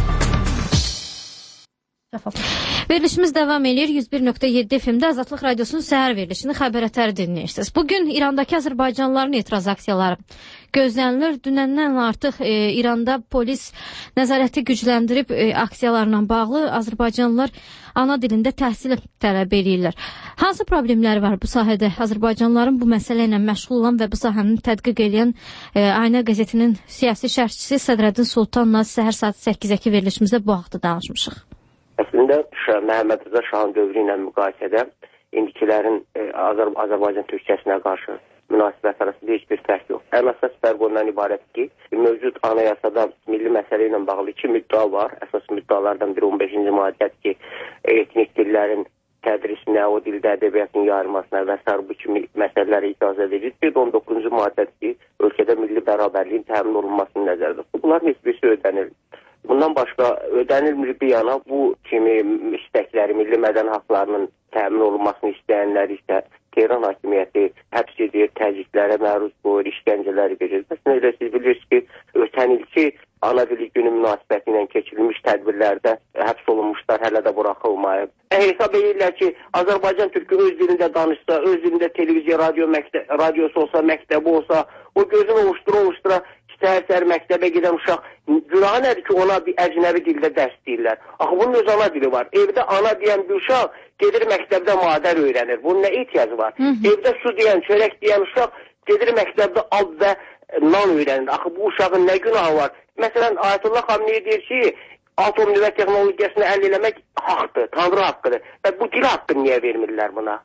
S3: Verilişimiz davam edir. 101.7 FM-də Azadlıq Radiosunun səhər verilişini xəbər ətəri dinləyirsiniz. Bugün İrandakı azərbaycanlıların etiraz aksiyaları gözlənilir. Dünəndən artıq İranda polis nəzarəti gücləndirib aksiyalarla bağlı azərbaycanlılar ana dilində təhsil tələb edirlər. Hansı problemləri var bu sahədə? Azərbaycanlıların bu məsələ ilə məşğul olan və bu sahəni tədqiq edən Ayna qəzetinin siyasi şərhçisi Sədrəddin Sultanla səhər saat 8-dəki verilişimizdə bu haqda danışmışıq.
S25: Əslində Məhəmməd Rza Şahın dövrü ilə müqayisədə indikilərin Azərbaycan Türkiyəsinə qarşı münasibət arasında heç bir fərq yox. Ən əsas fərq ondan ibarətdir ki, mövcud anayasada milli məsələ ilə bağlı 2 müddəa var. Əsas müddəalardan biri 15-ci maddədir ki, etnik dillərin tədrisinə, o dildə ədəbiyyatın yayılmasına və s. bu kimi məsələlərə icazə verir. Bir 19-cu maddədir ki, ölkədə milli bərabərliyin təmin olunmasını nəzərdə tutur. Bunların heç birisi ödənilir. Bundan başqa ödənilmir bir yana bu kimi istəkləri, milli mədəni haqlarının təmin olunmasını istəyənləri isə Tehran hakimiyyəti həbs edir, təzyiqlərə məruz qoyur, işgəncələri verir. Məsələn, elə siz bilirsiniz ki, ötən ilki ana dili günü münasibəti ilə keçirilmiş tədbirlərdə həbs olunmuşlar, hələ də buraxılmayıb. Hesab edirlər ki, Azərbaycan türkü öz dilində danışsa, öz dilində televiziya, radiosu olsa, məktəbi olsa, o gözünü ovuşdura səhər-səhər məktəbə gedən uşaq günahı nədir ki, ona bir əcnəbi dildə dərs deyirlər. Axı, bunun öz ana dili var. Evdə ana deyən bir uşaq gedir məktəbdə madər öyrənir. Bunun nə ehtiyacı var? Evdə su deyən, çörək deyən uşaq gedir məktəbdə ab və nan öyrənir. Axı, bu uşağın nə günahı var? Məsələn, Ayətullah Xamenei deyir ki, atom nüvə texnologiyasını əldə eləmək haqdır, Tanrı haqqıdır. Və bu dil haqqını niyə vermirlər buna?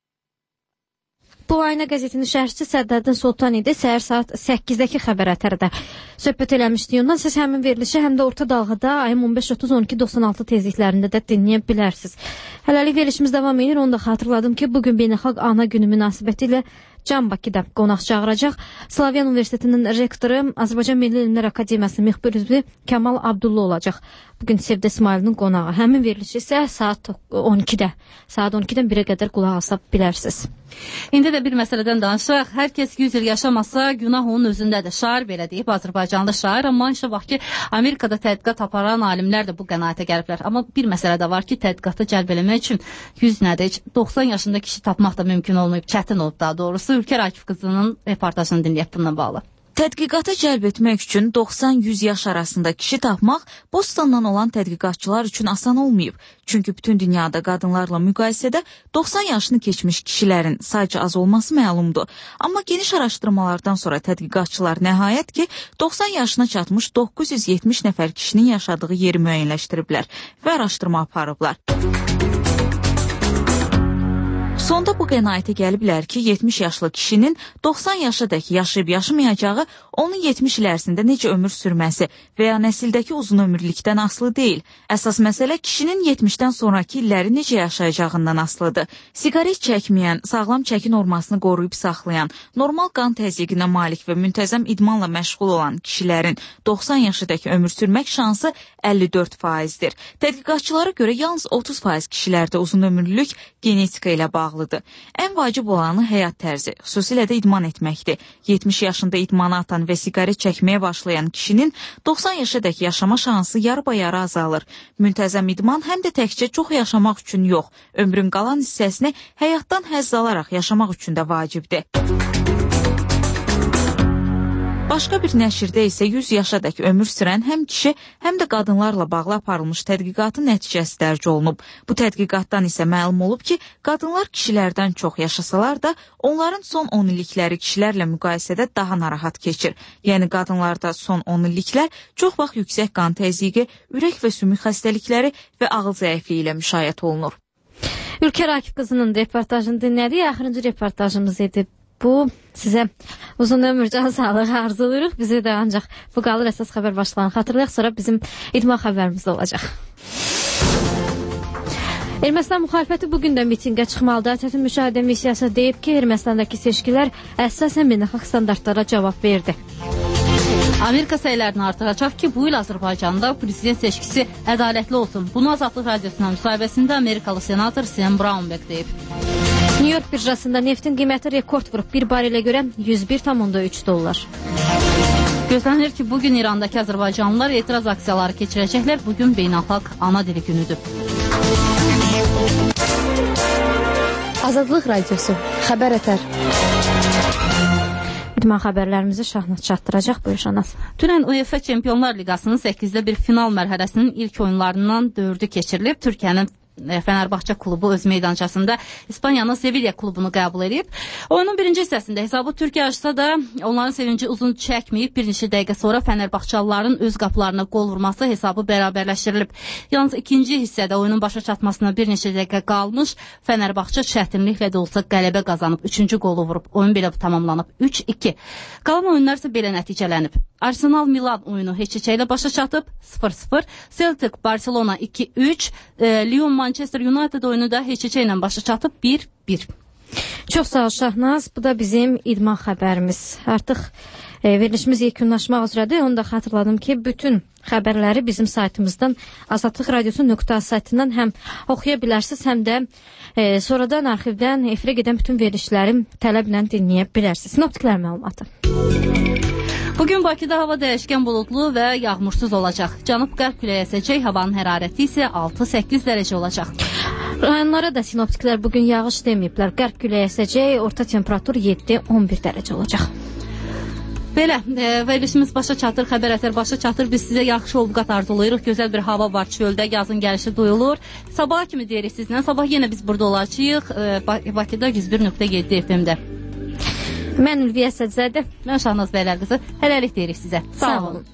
S3: Bu Ayna qəzetinin şərhçisi Səddəddin Sultan idi. Səhər saat 8-dəki xəbər ətərdə söhbət eləmişdik. Ondan siz həmin verilişi həm də orta dalğada ayın 15-30-12-96 tezliklərində də dinləyə bilərsiniz. Hələlik verilişimiz davam edir. Onu da xatırladım ki, bugün Beynəlxalq Ana Günü münasibəti ilə Can Bakıda qonaq çağıracaq. Slavyan Universitetinin rektoru, Azərbaycan Milli Elmlər Akademiyasının müxbir üzvü Kamal Abdullu olacaq. Bugün Sevdə İsmailinin qonağı. Həmin verilişi isə saat 12-də, saat 12-dən 1-ə qədər qulaq asa bilərsiniz.
S5: İndi də bir məsələdən danışaq. Hər kəs 100 il yaşamasa, günah onun özündədir. Şair belə deyib, Azərbaycanlı şair. Amma inşallah ki, Amerikada tədqiqat aparan alimlər də bu qənaətə gəliblər. Amma bir məsələ də var ki, tədqiqatı cəlb eləmək üçün 100 nədir? 90 yaşında kişi tapmaq da mümkün olmayıb, çətin olub daha doğrusu. Ülker Akif qızının reportajını dinləyək bununla bağlı.
S1: Tədqiqata cəlb etmək üçün 90-100 yaş arasında kişi tapmaq Bostondan olan tədqiqatçılar üçün asan olmayıb. Çünki bütün dünyada qadınlarla müqayisədə 90 yaşını keçmiş kişilərin sayca az olması məlumdur. Amma geniş araşdırmalardan sonra tədqiqatçılar nəhayət ki, 90 yaşına çatmış 970 nəfər kişinin yaşadığı yeri müəyyənləşdiriblər və araşdırma aparıblar. Sonda bu qənaətə gəliblər ki, 70 yaşlı kişinin 90 yaşadək yaşayıb-yaşamayacağı onun 70 il ərzində necə ömür sürməsi və ya nəsildəki uzun ömürlükdən asılı deyil. Əsas məsələ kişinin 70-dən sonraki illəri necə yaşayacağından asılıdır. Siqaret çəkməyən, sağlam çəki normasını qoruyub saxlayan, normal qan təzyiqinə malik və müntəzəm idmanla məşğul olan kişilərin 90 yaşadək ömür sürmək şansı 54%-dir. Tədqiqatçılara görə yalnız 30% kişilərdə uzun ömürlülük genetika ilə bağlıdır. Ən vacib olanı həyat tərzi, xüsusilə də idman etməkdir. 70 yaşında idmana atan və siqaret çəkməyə başlayan kişinin 90 yaşadək yaşama şansı yarı-bayarı azalır. Müntəzəm idman həm də təkcə çox yaşamaq üçün yox, ömrün qalan hissəsini həyatdan həzz alaraq yaşamaq üçün də vacibdir. Başqa bir nəşrdə isə 100 yaşadək ömür sürən həm kişi, həm də qadınlarla bağlı aparılmış tədqiqatın nəticəsi dərc olunub. Bu tədqiqatdan isə məlum olub ki, qadınlar kişilərdən çox yaşasalar da, onların son 10 illikləri kişilərlə müqayisədə daha narahat keçir. Yəni qadınlarda son 10 illiklər çox vaxt yüksək qan təzyiqi, ürək və sümük xəstəlikləri və ağıl zəifliyi ilə müşayiət olunur.
S3: Ülker Akif qızının reportajını dinlədik. Axırıncı reportajımız edib. Bu sizə uzun ömür, can sağlığı arzulayırıq. Bizə də ancaq bu qalır əsas xəbər başlarını xatırlayaq. Sonra bizim idman xəbərimiz olacaq. Ermənistan müxalifəti bugün də mitingə çıxmalıdır. Çətin müşahidə missiyası deyib ki, Ermənistandakı seçkilər əsasən beynəlxalq standartlara cavab verdi.
S5: Amerika səylərini artıracaq ki, bu il Azərbaycanda prezident seçkisi ədalətli olsun. Bunu Azadlıq Radiosunun müsahibəsində Amerikalı senator Sam Brownback deyib.
S3: New York birjasında neftin qiyməti rekord vurub. Bir barelə görə 101,3 dollar.
S5: Gözlənilir ki, bugün İrandakı Azərbaycanlılar etiraz aksiyaları keçirəcəklər. Bugün beynəlxalq ana dili günüdür.
S10: Azadlıq Radiosu, xəbər ətər.
S3: İdman xəbərlərimizi Şahnaz çatdıracaq. Buyur Şahnaz.
S5: Dünən UEFA Çempionlar Liqasının 8-də bir final mərhələsinin ilk oyunlarından 4-ü keçirilib. Türkiyənin Fenerbahçe klubu öz meydançasında İspaniyanın Sevilla klubunu qəbul edib. Oyunun birinci hissəsində hesabı Türkiyə açsa da onların sevinci uzun çəkməyib. Bir neçə dəqiqə sonra Fenerbahçalıların öz qapılarına qol vurması hesabı bərabərləşdirilib. Yalnız ikinci hissədə oyunun başa çatmasına bir neçə dəqiqə qalmış. Fenerbahçe çətinliklə də olsa qələbə qazanıb. Üçüncü qolu vurub. Oyun belə tamamlanıb. 3-2. Qalan oyunlar isə belə nəticələnib. Arsenal Milan oyunu heç-heçə ilə başa çatıb. 0-0. Celtic Barcelona 2-3. Lyon Manchester United oyunu da heç-heçə ilə başa çatıb. 1-1.
S3: Çox sağ ol Şahnaz. Bu da bizim idman xəbərimiz. Artıq verilişimiz yekunlaşmaq üzrədir. Onu da xatırladım ki, bütün xəbərləri bizim saytımızdan Azadlıq Radiosu saytından həm oxuya bilərsiniz, həm də sonradan arxivdən efirə gedən bütün verilişləri tələblə dinləyə bilərsiniz. Sinoptiklər məlumatı.
S5: Bugün Bakıda hava dəyişkən buludlu və yağmursuz olacaq. Cənub-qərb küləyi əsəcək, havanın hərarəti isə 6-8 dərəcə olacaq.
S3: Rayonlara da sinoptiklər bugün yağış deməyiblər. Qərb küləyi əsəcək, orta temperatur 7-11 dərəcə olacaq.
S5: Belə, verilişimiz başa çatır, xəbər ətər başa çatır. Biz sizə yaxşı ovqat arzulayırıq. Gözəl bir hava var çöldə, yazın gəlişi duyulur. Sabah kimi deyirik sizlə. Sabah yenə biz burada olacağıq. Bakıda 101.7 FM-də.
S3: Mən Ülviyə Sədzədə.
S5: Mən Şahnaz Bəylər qızı. Hələlik deyirik sizə. Sağ olun.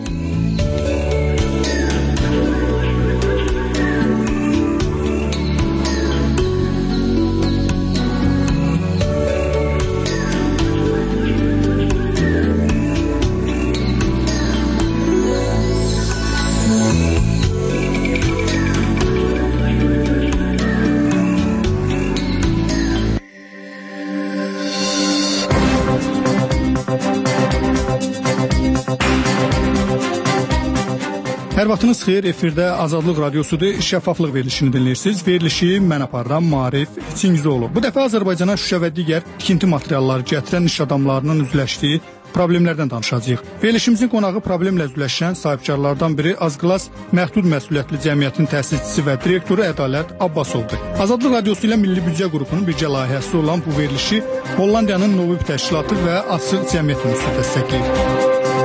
S9: Hər vaxtınız xeyir, efirdə Azadlıq Radiosudur, şəffaflıq verilişini dinləyirsiniz. Verilişi mən aparıram, Maarif Çingizoğlu. Bu dəfə Azərbaycana şüşə və digər tikinti materialları gətirən iş adamlarının üzləşdiyi problemlərdən danışacağıq. Verilişimizin qonağı problemlə üzləşən sahibkarlardan biri Azqlas Məhdud Məsuliyyətli Cəmiyyətin təsisçisi və direktoru Ədalət Abbasovdur. Azadlıq Radiosu ilə Milli Büdcə qrupunun birgə layihəsi olan bu verilişi Hollandiyanın Novib təşkilatı və Açıq Cəmiyyət Institutu dəstəkləyir.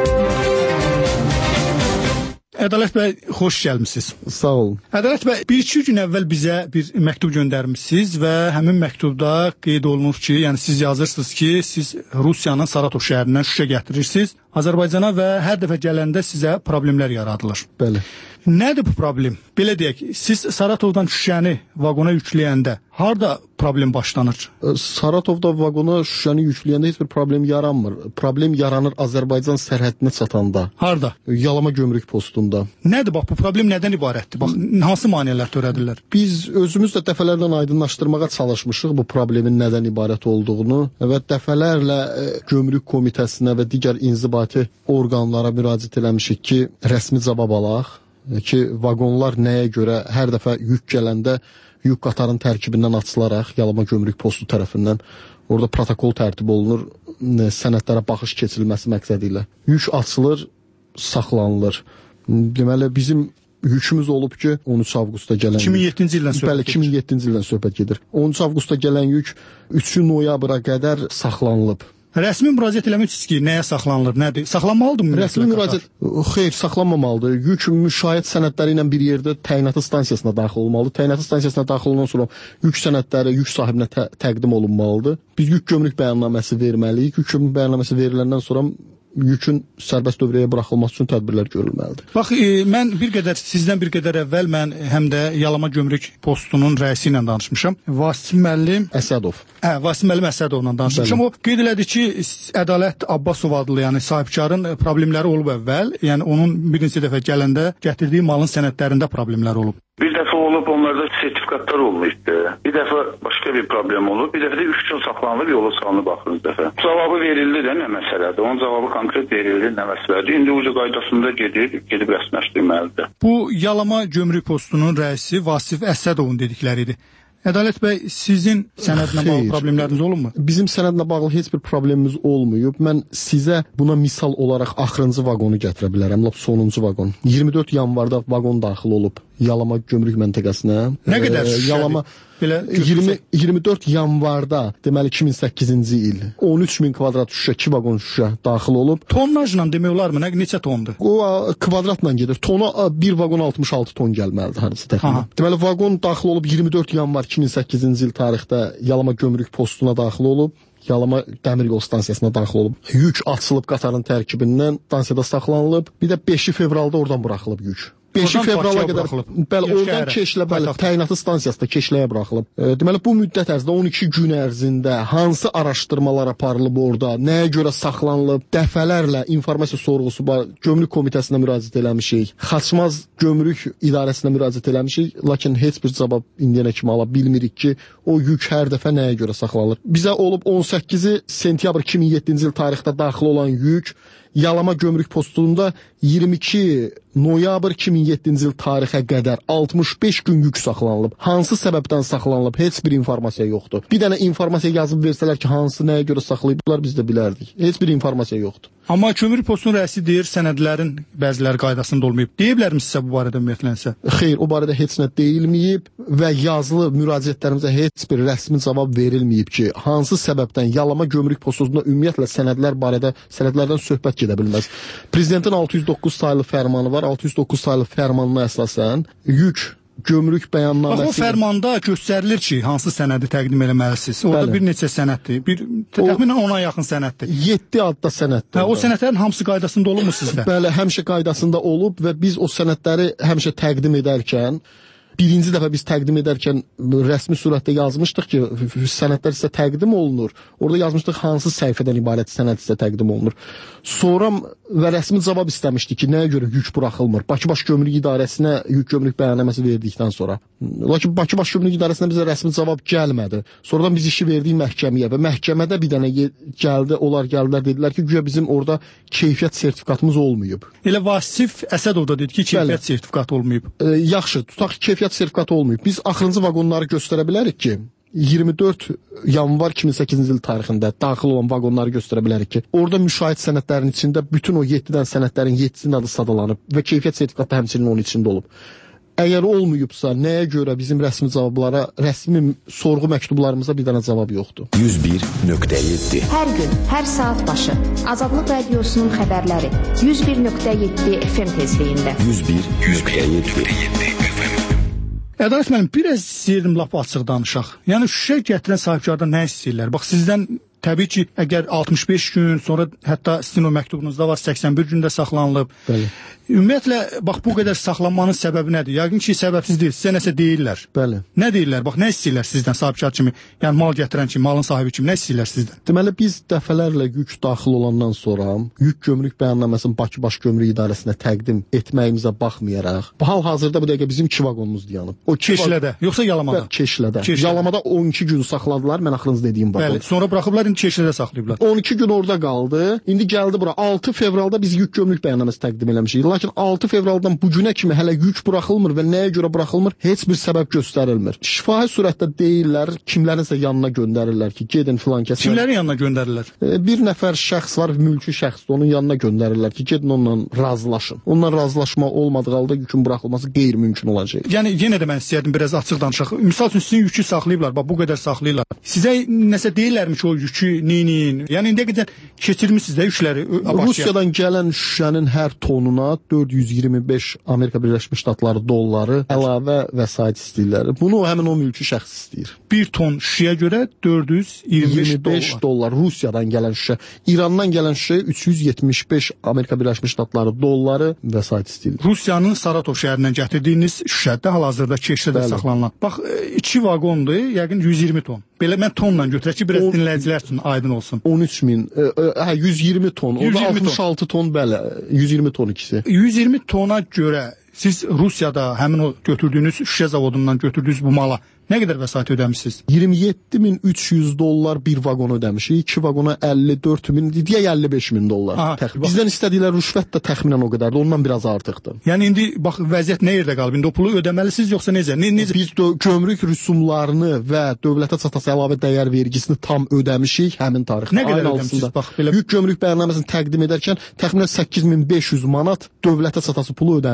S9: Ədalət bəy, xoş gəlmisiniz.
S2: Sağ olun.
S9: Ədalət bəy, 1-2 gün əvvəl bizə bir məktub göndərmişsiniz və həmin məktubda qeyd olunur ki, yəni siz yazırsınız ki, siz Rusiyanın Saratov şəhərindən şüşə gətirirsiniz Azərbaycana və hər dəfə gələndə sizə problemlər yaradılır.
S2: Bəli.
S9: Nədir bu problem? Belə deyək, siz Saratovdan şüşəni vaqona yükləyəndə harda problem başlanır?
S2: Saratovda vaqona şüşəni yükləyəndə heç bir problem yaranmır. Problem yaranır Azərbaycan sərhədinə çatanda.
S9: Harda?
S2: Yalama gömrük postunda.
S9: Nədir bax, bu problem nədən ibarətdir? Bax, hansı maneələr törədirlər?
S2: Biz özümüz də dəfələrlə aydınlaşdırmağa çalışmışıq bu problemin nədən ibarət olduğunu və dəfələrlə gömrük komitəsinə və digər inzibati orqanlara müraciət eləmişik ki, rəsmi cavab alaq. Ki, vaqonlar nəyə görə hər dəfə yük gələndə yük qatarın tərkibindən açılaraq Yalama gömrük postu tərəfindən orada protokol tərtib olunur, sənədlərə baxış keçirilməsi məqsədi ilə. Yük açılır, saxlanılır. Deməli, bizim yükümüz olub ki, 13 avqustda gələn
S9: 2007-ci ildən söhbət
S2: gedir. Bəli, 2007-ci ildən söhbət gedir. 13 avqustda gələn yük 3 noyabra qədər saxlanılıb.
S9: Rəsmi müraciət eləmişsiniz ki, nəyə saxlanılır, nədir? Saxlanmalıdır?
S2: Rəsmi müraciət, xeyr, saxlanmamalıdır. Yük müşahidə sənədləri ilə bir yerdə təyinatı stansiyasına daxil olmalıdır. Təyinatı stansiyasına daxil olandan sonra yük sənədləri yük sahibinə təqdim olunmalıdır. Biz yük gömrük bəyannaməsi verməliyik. Yük gömrük bəyannaməsi veriləndən sonra yükün sərbəst dövrəyə buraxılması üçün tədbirlər görülməlidir.
S9: Bax, mən sizdən bir qədər əvvəl mən həm də Yalama gömrük postunun rəisi ilə danışmışam. Vasif müəllim
S2: Əsədov.
S9: Vasif müəllim Əsədovla danışmışam. O qeyd elədi ki, Ədalət Abbasov adlı, yəni sahibkarın problemləri olub əvvəl. Yəni onun bir neçə dəfə gələndə gətirdiyi malın sənədlərində problemlər olub.
S6: Bir dəfə olub, onlarda sertifikatlar olmuşdu. Bir dəfə başqa bir problem olub. Bir dəfə də 3 gün saxlanılıb, yola salınıb axırıncı dəfə. Cavabı verildi də nə məsələdir? Onun cavabı konkret verildi nə məsələdir? İndi uca qaydasında gedib rəsmiləşdirməlidir.
S9: Bu Yalama gömrük postunun rəisi Vasif Əsədovun dedikləridir. Ədalət bəy, sizin sənədlə bağlı problemləriniz olubmu?
S2: Bizim sənədlə bağlı heç bir problemimiz olmayıb. Mən sizə buna misal olaraq axırıncı vaqonu gətirə bilərəm, lap sonuncu vaqon. 24 yanvarda vaqon daxil olub Yalama gömrük məntəqəsinə.
S9: Nə qədər
S2: Yalama
S9: belə
S2: 24 yanvarda, deməli 2008-ci il 13000 kvadrat şüşə, 2 vaqon şüşə daxil olub.
S9: Tonnajla demək olarmı? Neçə tondur?
S2: O kvadratla gedir. Tona bir vaqon 66 ton gəlməlidir hardasa təxminən. Deməli vaqon daxil olub 24 yanvar 2008-ci il tarixdə Yalama gömrük postuna daxil olub. Yalama dəmir yol stansiyasına daxil olub. Yük açılıb qatarın tərkibindən stansiyada saxlanılıb. Bir də 5 fevralda oradan buraxılıb yük. 5 fevrala qədər bəli oradan Keşlə təyinatı stansiyasında Keşləyə buraxılıb. Deməli bu müddət ərzində 12 gün ərzində hansı araşdırmalar aparılıb orada, nəyə görə saxlanılıb, dəfələrlə informasiya sorğusu var. Gömrük komitəsinə müraciət eləmişik. Xaçmaz gömrük idarəsinə müraciət eləmişik, lakin heç bir cavab indiyənə kimi ala bilmirik ki, o yük hər dəfə nəyə görə saxlanılır. Bizə olub 18 sentyabr 2007-ci il tarixdə daxil olan yük Yalama gömrük postunda 22 noyabr 2007-ci il tarixə qədər 65 gün yük saxlanılıb. Hansı səbəbdən saxlanılıb? Heç bir informasiya yoxdur. Bir dənə informasiya yazıb versələr ki, hansı nəyə görə saxlayıblar, biz də bilərdik. Heç bir informasiya yoxdur.
S9: Amma gömrük postunun rəisi deyir, sənədlərin bəziləri qaydasında olmayıb. Deyiblərmi sizə bu barədə ümumiyyətlə?
S2: Xeyr, o barədə heç nə deyilməyib və yazılı müraciətlərimizə heç bir rəsmi cavab verilməyib ki, hansı səbəbdən Yalama gömrük postunda ümumiyyətlə sənədlər barədə sənədlərdən söhbət gedə bilməz. Prezidentin 609 saylı fərmanı var. 609 saylı fərmanına əsasən yük gömrük bəyannaməsi.
S9: Bax, o fərmanda göstərilir ki, hansı sənədi təqdim eləməlisiniz. Orada bir neçə sənəddir. Təxminən 10-a yaxın sənəddir.
S2: 7 adda sənəddir.
S9: O sənədlərin hamısı qaydasında olubmu sizdə?
S2: Bəli, həmişə qaydasında olub və biz o sənədləri həmişə təqdim edərkən birinci dəfə biz təqdim edərkən rəsmi surətdə yazmışdıq ki, sənədlər sizə təqdim olunur. Orada yazmışdıq hansı səhifədən ibarət sənəd sizə təqdim olunur. Sonra və rəsmi cavab istəmişdik ki, nəyə görə yük buraxılmır? Bakı Baş Gömrük İdarəsinə yük gömrük bəyannaməsi verdikdən sonra. Lakin Bakı Baş Gömrük İdarəsinə bizə rəsmi cavab gəlmədi. Sonradan biz işi verdik məhkəməyə və məhkəmədə bir dənə gəldi, onlar gəldilər, dedilər ki, güya bizim orada keyfiyyət sertifikatımız olmayıb.
S9: Elə Vasif Əsədov da dedi ki, keyfiyyət sertifikatı olmayıb.
S2: Yaxşı, tutaq ki, keyfiyyət sertifikatı olmayıb. Biz axırıncı vaqonları göstərə bilərik ki, 24 yanvar 2008-ci il tarixində daxil olan vaqonları göstərə bilərik ki, orada müşahid sənədlərin içində bütün o 7-dən sənədlərin 7-sinin adı sadalanıb və keyfiyyət sertifikatı həmçinin onun içində olub. Əgər olmayıbsa, nəyə görə bizim rəsmi cavablara, rəsmi sorğu məktublarımıza bir dənə cavab yoxdur?
S13: 101.7
S4: Hər gün, hər saat başı Azadlıq Radiosunun xəbərləri 101.7 FM tezliyində.
S13: 101.7
S9: Ədalət müəllim, biraz istəyirdim lap açıq danışaq. Yəni şüşə gətirən sahibkardan nə istəyirlər? Bax sizdən təbii ki, əgər 65 gün sonra hətta sizin o məktubunuzda var 81 gündə saxlanılıb.
S2: Bəli.
S9: Ümumiyyətlə bax bu qədər saxlanmanın səbəbi nədir? Yəqin ki, səbəbsiz deyil. Sizə nəsə deyirlər.
S2: Bəli.
S9: Nə deyirlər? Bax nə istəyirlər sizdən sahibkar kimi? Yəni mal gətirən kimi, malın sahibi kimi nə istəyirlər sizdən?
S2: Deməli biz dəfələrlə yük daxil olandan sonra yük gömrük bəyannaməsini Bakı Baş Gömrük İdarəsinə təqdim etməyimizə baxmayaraq, hal-hazırda bu dəqiqə bizim 2 vaqonumuz dayanıb.
S9: O Keşlədə, yoxsa Yalamada?
S2: Keşlədə. Yalamada 12 gün saxladılar, mən axırıncı dediyim vaqon.
S9: Bəli, sonra buraxıblar, indi Keşlədə saxlayıblar.
S2: 12 gün orada qaldı. İndi gəldi bura. 6 fevralda biz yük gömrük bəyannaməsi təqdim eləmişik. Lakin 6 fevraldan bu günə kimi hələ yük buraxılmır və nəyə görə buraxılmır? Heç bir səbəb göstərilmir. Şifahi surətdə deyirlər, kimlərinsə yanına göndərirlər ki, gedin filan kəsə.
S9: Kimlərin yanına göndərirlər?
S2: Bir nəfər şəxs var, mülki şəxsdir, onun yanına göndərirlər ki, gedin onunla razılaşın. Onunla razılaşma olmadığı halda yükün buraxılması qeyri-mümkün olacaq.
S9: Yəni yenə də mən istəyirdim biraz açıq danışaq. Misal üçün sizin yükü saxlayıblar, bax bu qədər saxlayırlar. Sizə nəsə deyirlərmi ki, o yükü neyin? Yəni indiyə qədər keçirmisiniz də yükləri
S2: Rusiyadan gələn şüşənin hər tonuna 425 Amerika Birləşmiş Ştatları dolları əlavə vəsait istəyirlər. Bunu həmin o mülki şəxs istəyir.
S9: 1 ton şüşəyə görə 425
S2: dollar Rusiyadan gələn şüşə. İrandan gələn şüşəyə 375 Amerika Birləşmiş Ştatları dolları vəsait istəyirlər.
S9: Rusiyanın Saratov şəhərindən gətirdiyiniz şüşədə hal-hazırda Keşlədə saxlanılan. Bax 2 vaqondur, yəqin 120 ton. Belə mən tonla götürək ki, biraz dinləyicilər üçün aydın olsun.
S2: 13.000, 120 ton. Orada 66 ton, bəli, 120 ton ikisi.
S9: 120 tona görə siz Rusiyada həmin o götürdüyünüz şüşə zavodundan götürdüyünüz bu mala nə qədər vəsait ödəmişsiniz? 27.300 dollar bir vaqon ödəmişik. 2 vaqona 54.000, deyək 55.000 dollar. Bizdən istədikləri rüşvət də təxminən o qədərdir. Ondan biraz artıqdır. Yəni indi bax vəziyyət nə yerdə qalıb? İndi o pulu ödəməlisiniz yoxsa necə?
S2: Biz gömrük rüsumlarını və dövlətə çatası əlavə dəyər vergisini tam ödəmişik həmin tarixdə.
S9: Nə qədər ödəmişsiniz? Bax belə
S2: yük gömrük bəyannaməsini təqdim edərkən təxminən 8500 manat dövlətə çatası pulu ödəmişik.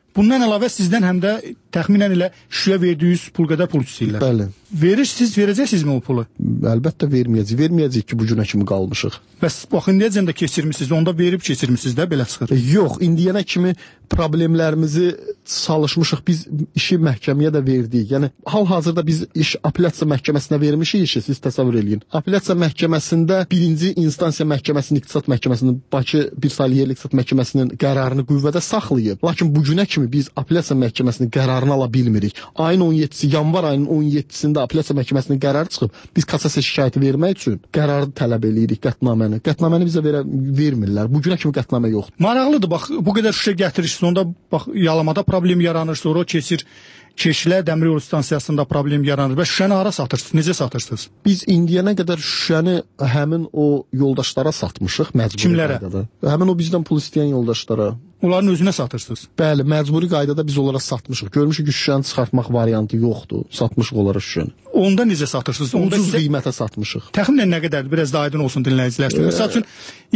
S9: Bundan əlavə sizdən həm də təxminən elə şüşəyə verdiyiniz pul qədər pul istəyirlər.
S2: Bəli.
S9: Verəcəksinizmi o pulu?
S2: Əlbəttə verməyəcək. Verməyəcək ki, bu günə kimi qalmışıq.
S9: Bəs bax indiyəcən də keçirmisiniz, onda verib keçirmisiniz də belə çıxır.
S2: Yox, indiyənə kimi problemlərimizi çalışmışıq. Biz işi məhkəməyə də verdik. Yəni hal-hazırda biz iş apellyasiya məhkəməsinə vermişik işi, siz təsəvvür eləyin. Apellyasiya məhkəməsində 1-ci instansiya məhkəməsinin, İqtisad məhkəməsinin, Bakı bir saylı yerli İqtisad məhkəməsinin qərarını qüvvədə saxlayıb. Lakin bu günə kimi biz apellyasiya məhkəməsinin qərarını ala bilmirik. Ayın 17-si, yanvar ayının 17-sində apellyasiya məhkəməsinin qərarı çıxıb. Biz kassasiya şikayəti vermək üçün qərarı tələb eləyirik, qətnaməni. Qətnaməni bizə vermirlər. Bu günə kimi qətnamə yoxdur.
S9: Maraqlıdır, bax bu qədər şüşə gətirirsiniz, onda bax yalamada problem yaranır, sonra keçir Keçilə dəmir yolu stansiyasında problem yaranır və şüşəni hara satırsınız? Necə satırsınız?
S2: Biz indiyənə qədər şüşəni həmin o yoldaşlara satmışıq məcburi
S9: Kimlərə?
S2: qaydada. Həmin o bizdən pul istəyən yoldaşlara.
S9: Onların özünə satırsınız?
S2: Bəli, məcburi qaydada biz onlara satmışıq. Görmüşük ki, şüşəni çıxartmaq variantı yoxdur. Satmışıq onlara şüşəni.
S9: Onda necə satırsınız? Onda
S2: ucuz qiymətə satmışıq.
S9: Təxminən nə qədərdir? Biraz da aydın olsun dinləyicilər üçün. Məsəl üçün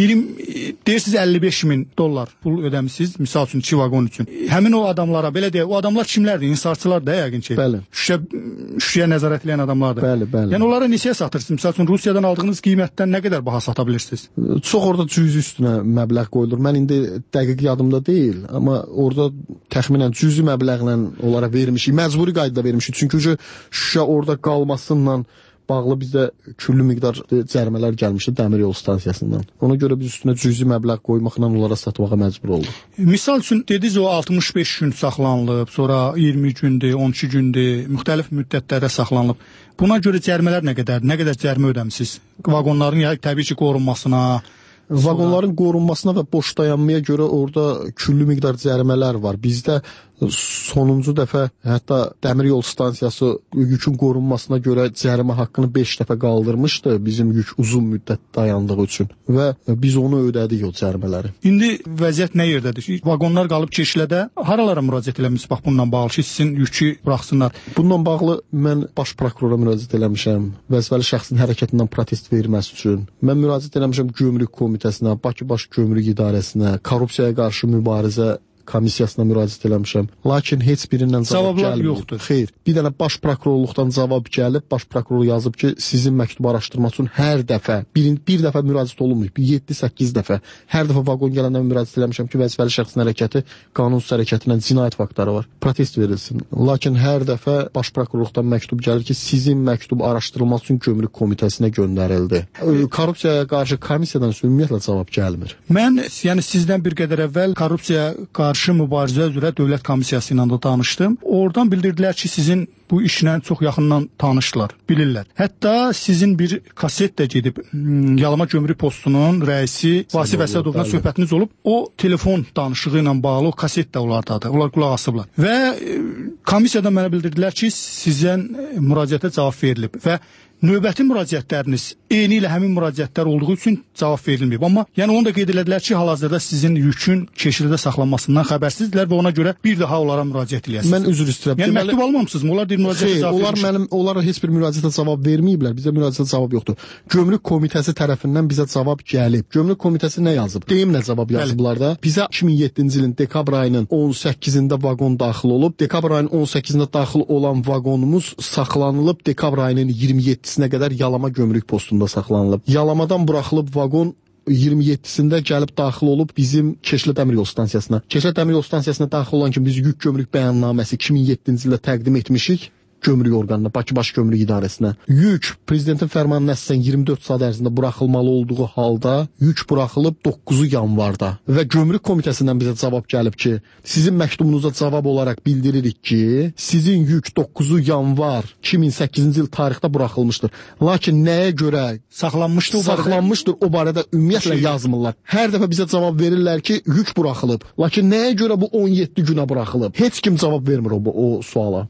S9: 55 min dollar pul ödəmisiniz, misal üçün 2 vaqon üçün. Həmin o adamlara, belə deyək, o adamlar kimlərdir? İnhisarçılar da yəqin ki.
S2: Bəli.
S9: Şüşəyə nəzarət edən adamlardır.
S2: Bəli, bəli.
S9: Yəni onlara neçəyə satırsınız? Misal üçün Rusiyadan aldığınız qiymətdən nə qədər baha sata bilirsiniz?
S2: Çox orada cüzi üstünə məbləğ qoyulur. Mən indi dəqiq yadımda deyil, amma orada təxminən cüzi məbləğlə onlara vermişik. Məcburi qaydada vermişik. Çünki şüşə orada qalmasıyla bağlı bizdə küllü miqdar cərimələr gəlmişdi dəmir yolu stansiyasından. Ona görə biz üstünə cüzi məbləğ qoymaqla onlara satmağa məcbur olduq.
S9: Misal üçün dediniz o 65 gün saxlanılıb, sonra 20 gündür, 12 gündür, müxtəlif müddətlərə saxlanılıb. Buna görə cərimələr nə qədər? Nə qədər cərimə ödəmisiniz? Vaqonların təbii ki qorunmasına,
S2: vaqonların qorunmasına və boş dayanmaya görə orada küllü miqdar cərimələr var. Bizdə sonuncu dəfə hətta dəmir yol stansiyası yükün qorunmasına görə cərimə haqqını 5 dəfə qaldırmışdı bizim yük uzun müddət dayandığı üçün və biz onu ödədik o cərimələri.
S9: İndi vəziyyət nə yerdədir? Vaqonlar qalıb Keçilədə. Haralara müraciət eləmisiniz bax bununla bağlı ki, sizin yükü buraxsınlar?
S2: Bununla bağlı mən baş prokurora müraciət eləmişəm. Vəzifəli şəxsin hərəkətindən protest verməsi üçün. Mən müraciət eləmişəm Gömrük Komitəsinə, Bakı Baş Gömrük İdarəsinə, korrupsiyaya qarşı mübarizə komissiyasına müraciət eləmişəm. Lakin heç birindən cavab gəlmir.
S9: Yoxdur.
S2: Xeyr. Bir dənə baş prokurorluqdan cavab gəlib, baş prokuror yazıb ki, sizin məktubu araşdırmaq üçün hər dəfə, bir dəfə müraciət olunmuyor, 7-8 dəfə. Hər dəfə vaqon gələndən müraciət eləmişəm ki, vəzifəli şəxsin hərəkəti qanunsuz hərəkətinə cinayət faktları var. Protest verilsin. Lakin hər dəfə baş prokurorluqdan məktub gəlir ki, sizin məktub araşdırılmaq üçün Gömrük Komitəsinə göndərildi. Korrupsiyaya qarşı komissiyadan ümumiyyətlə cavab gəlmir.
S9: Mən yəni sizdən bir qədər əvvəl korrupsiya qarşı mübarizə üzrə Dövlət Komissiyası ilə də danışdım. Oradan bildirdilər ki, sizin bu işlə çox yaxından tanışdılar, bilirlər. Hətta sizin bir kaset də gedib Yalama Gömrük Postunun rəisi Vasif Əsədovla söhbətiniz olub. O telefon danışığı ilə bağlı o kaset də onlardadır. Onlar qulaq asıblar. Və komissiyadan mənə bildirdilər ki, sizdən müraciətə cavab verilib və növbəti müraciətləriniz eyni ilə həmin müraciətlər olduğu üçün cavab verilməyib. Amma yəni onu da qeyd elədilər ki, hal-hazırda sizin yükün Keçilədə saxlanmasından xəbərsizdirlər və ona görə bir daha onlara müraciət eləyəsiniz.
S2: Mən üzr istəyirəm.
S9: Yəni məktub almamısınız? Onlar deyir müraciətə cavab vermişlər.
S2: Onlar heç bir müraciətə cavab verməyiblər. Bizə müraciətə cavab yoxdur. Gömrük Komitəsi tərəfindən bizə cavab gəlib. Gömrük Komitəsi nə yazıb? Deyim nə cavab yazıblar da. Bizə 2007-ci ilin dekabr ayının 18-də vaqon daxil olub. Dekabr ayının 18-də daxil olan vaqonumuz saxlanılıb dekabr ayının 27-sinə qədər Yalama Gömrük Postunda saxlanılıb. Yalamadan buraxılıb vaqon 27-sində gəlib daxil olub bizim Keçilə dəmir yol stansiyasına. Keçilə dəmir yol stansiyasına daxil olan kimi biz yük gömrük bəyannaməsi 2007-ci ildə təqdim etmişik. Gömrük orqanına, Bakı Baş Gömrük İdarəsinə. Yük prezidentin fərmanına əsasən 24 saat ərzində buraxılmalı olduğu halda yük buraxılıb 9 yanvarda və Gömrük Komitəsindən bizə cavab gəlib ki, sizin məktubunuza cavab olaraq bildiririk ki, sizin yük 9 yanvar 2008-ci il tarixdə buraxılmışdır. Lakin nəyə görə saxlanmışdır o barədə ümumiyyətlə yazmırlar. Hər dəfə bizə cavab verirlər ki, yük buraxılıb. Lakin nəyə görə bu 17 günə buraxılıb? Heç kim cavab vermir o suala.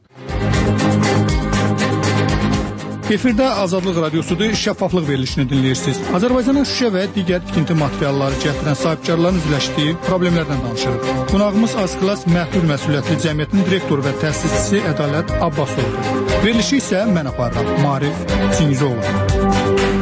S9: Efirdə Azadlıq Radiosudur, şəffaflıq verilişini dinləyirsiniz. Azərbaycanın şüşə və digər tikinti materialları gətirən sahibkarların üzləşdiyi problemlərdən danışırıq. Qonağımız Azklas Məhdud Məsuliyyətli Cəmiyyətinin direktoru və təsisçisi Ədalət Abbasoğludur. Verilişi isə mən aparıram, Marif Çingizoğlu.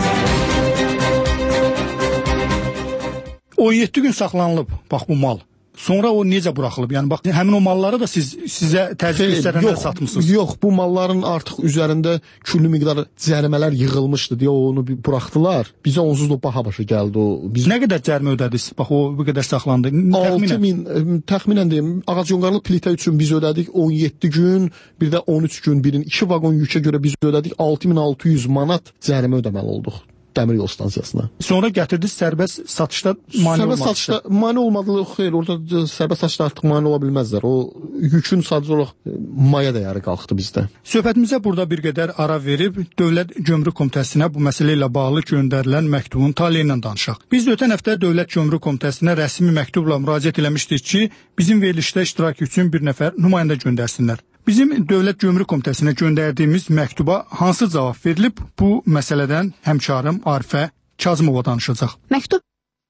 S9: 17 gün saxlanılıb, bax bu mal. Sonra o necə buraxılıb? Yəni bax, həmin o malları da sizə təzyiq göstərənlər satmısınız?
S2: Yox, bu malların artıq üzərində küllü miqdar cərimələr yığılmışdı deyə onu buraxdılar. Bizə onsuz da baha başa gəldi o.
S9: Nə qədər cərimə ödədiniz? Bax, o bu qədər saxlandı.
S2: 6000 təxminən deyim, ağacyoğanlı plitə üçün biz ödədik 17 gün, bir də 13 gün, birin 2 vaqon yükə görə biz ödədik 6600 manat cərimə ödəməli olduq dəmir yol stansiyasına.
S9: Sonra gətirdiniz sərbəst satışda mane olmadı.
S2: Sərbəst satışda mane olmadı, xeyr, orada sərbəst satışda artıq mane ola bilməzlər. O yükün sadəcə olaraq maya dəyəri qalxdı bizdə.
S9: Söhbətimizə burada bir qədər ara verib Dövlət Gömrük Komitəsinə bu məsələ ilə bağlı göndərilən məktubun taleyi ilə danışaq. Biz ötən həftə Dövlət Gömrük Komitəsinə rəsmi məktubla müraciət eləmişdik ki, bizim verilişdə iştirak üçün bir nəfər nümayəndə göndərsinlər. Bizim Dövlət Gömrük Komitəsinə göndərdiyimiz məktuba hansı cavab verilib? Bu məsələdən həmkarım Arifə Kazımova danışacaq.
S4: Məktub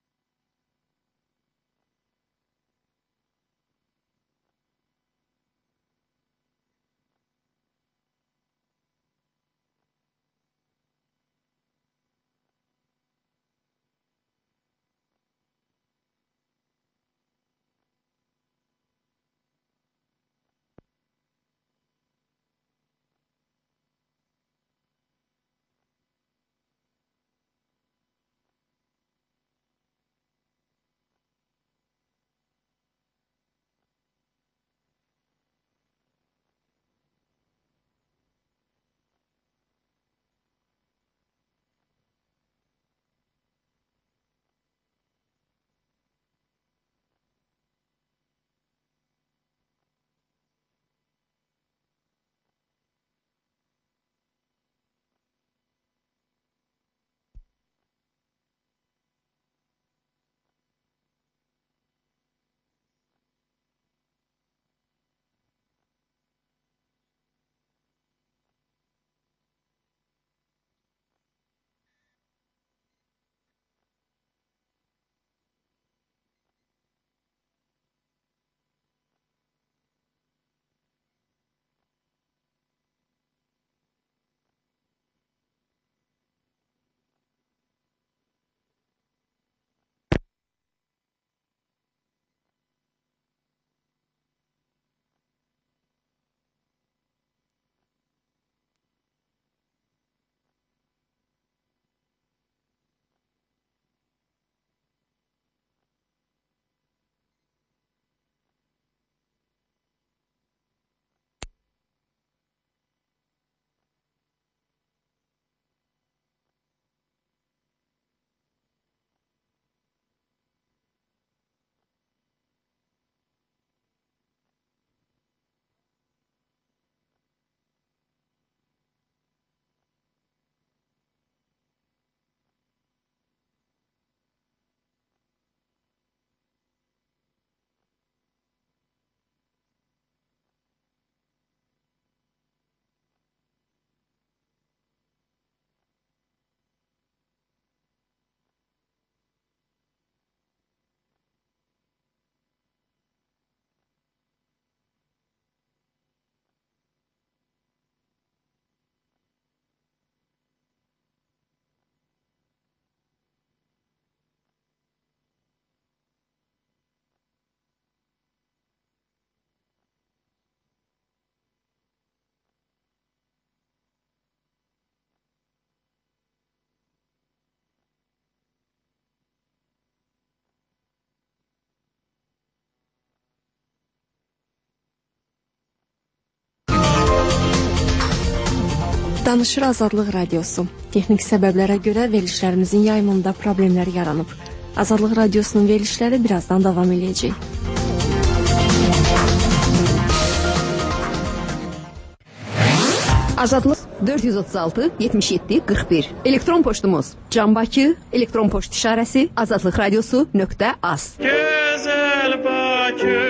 S10: Danışır Azadlıq Radiosu. Texniki səbəblərə görə verilişlərimizin yayımında problemlər yaranıb. Azadlıq Radiosunun verilişləri birazdan davam edəcək.
S4: Azadlıq 436 77 41. Elektron poçtumuz Canbakı, elektron poçt işarəsi azadlıqradiosu.az.
S7: Gözəl Bakı.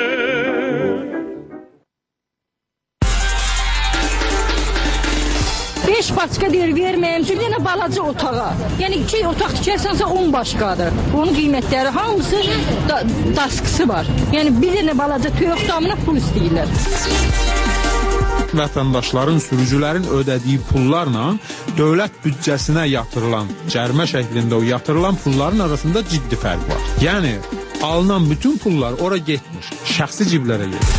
S11: Beş paçka deyir verməyəm ki, yenə balaca otağa. Yəni 2 otaq tikərsənsə 10 başqadır. Onun qiymətləri hamısı daskısı var. Yəni bir dənə balaca toyuq damına pul istəyirlər.
S19: Vətəndaşların, sürücülərin ödədiyi pullarla dövlət büdcəsinə yatırılan, cərimə şəklində o yatırılan pulların arasında ciddi fərq var. Yəni Alınan bütün pullar ora getmiş, şəxsi ciblərə gedir.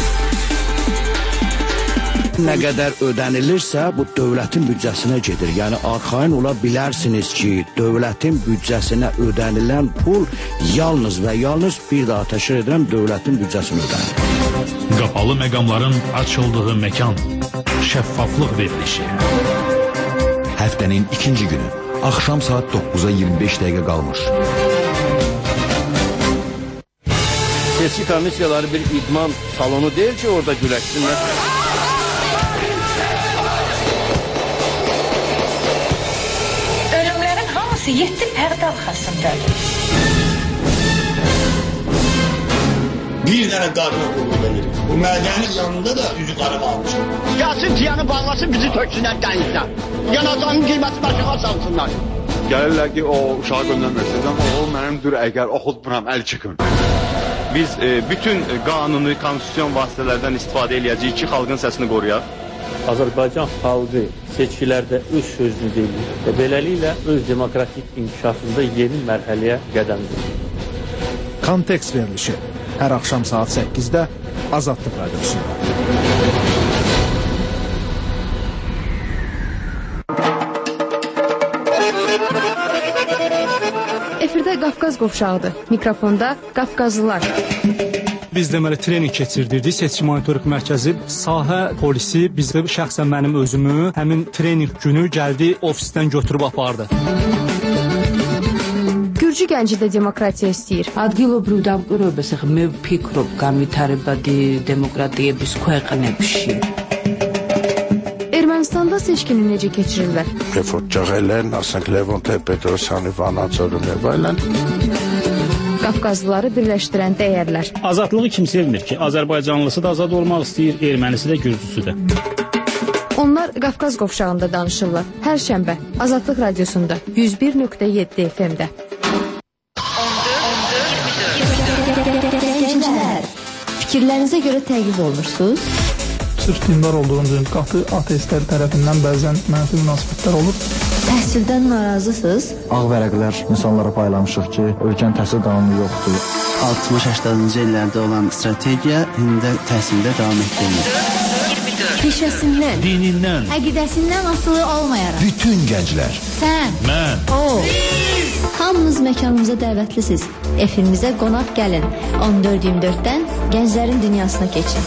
S20: Nə qədər ödənilirsə, bu dövlətin büdcəsinə gedir. Yəni, arxain ola bilərsiniz ki, dövlətin büdcəsinə ödənilən pul yalnız və yalnız bir daha təşkil edirəm, dövlətin büdcəsinə ödənilir.
S12: Qapalı məqamların açıldığı məkan, şəffaflıq verilişi.
S13: Həftənin ikinci günü, axşam saat 9-a 25 dəqiqə qalmış.
S8: Seçki komissiyaları bir idman salonu deyil ki, orada güləşsinlər.
S14: Ölümlərin hamısı 7 pərdə arxasındadır.
S15: Bir dənə qadına qulluq edirik. Bu mədənin yanında da üzü qarab almışım.
S16: Gəlsin tiyanı bağlasın, bizi töksünlər dənizdən. Yanacağının qiyməti başıqa salsınlar.
S17: Gəlirlər ki, o uşağı göndərməksiniz, amma o mənimdir, əgər oxutmuram, əl çıxın. Biz bütün qanuni, konstitusyon vasitələrdən istifadə edəcəyik ki, xalqın səsini qoruyaq.
S26: Azərbaycan xalqı seçkilərdə öz sözünü deyir və beləliklə öz demokratik inkişafında yeni mərhələyə qədəm qoyur.
S27: Kontekst verilişi hər axşam saat 8-də Azadlıq Radiosunda.
S4: Efirdə Qafqaz qovşağıdır. Mikrofonda Qafqazlılar.
S9: Biz deməli trening keçirdirdik. Seçki monitorinq mərkəzi, sahə polisi bizə şəxsən mənim özümü həmin trening günü gəldi ofisdən götürüb apardı.
S4: Gürcü gənci də demokratiya istəyir.
S28: ადგილობრივ დამკვირვებასახ მე ვფიქრობ განვითარებადი დემოკრატიების ქვეყნებში.
S4: Ermənistanda seçkini necə keçirirlər?
S15: Refoçaqələn, asենք Levon Petrosyanı, Vanaçorunu və ilə.
S4: Qafqazlıları birləşdirən dəyərlər.
S29: Azadlığı kim sevmir ki? Azərbaycanlısı da azad olmaq istəyir, ermənisi də, gürcüsü də.
S4: Onlar Qafqaz qovşağında danışırlar. Hər şənbə Azadlıq Radiosunda 101.7 FM-də. Gənclər, fikirlərinizə görə təqib olunursunuz?
S9: Sırf dindar olduğunuz qatı ateistlər tərəfindən bəzən mənfi münasibətlər olur.
S4: Təhsildən narazısınız?
S30: Ağ vərəqlər insanlara paylamışıq ki, ölkənin təhsil qanunu yoxdur.
S31: 60-80-cı illərdə olan strategiya indi təhsildə davam etdirilir.
S4: Peşəsindən,
S30: dinindən,
S4: əqidəsindən asılı olmayaraq.
S13: Bütün gənclər.
S4: Sən,
S30: mən,
S4: o, hamınız məkanımıza dəvətlisiniz. Efimizə qonaq gəlin. 14-24-dən gənclərin dünyasına keçin.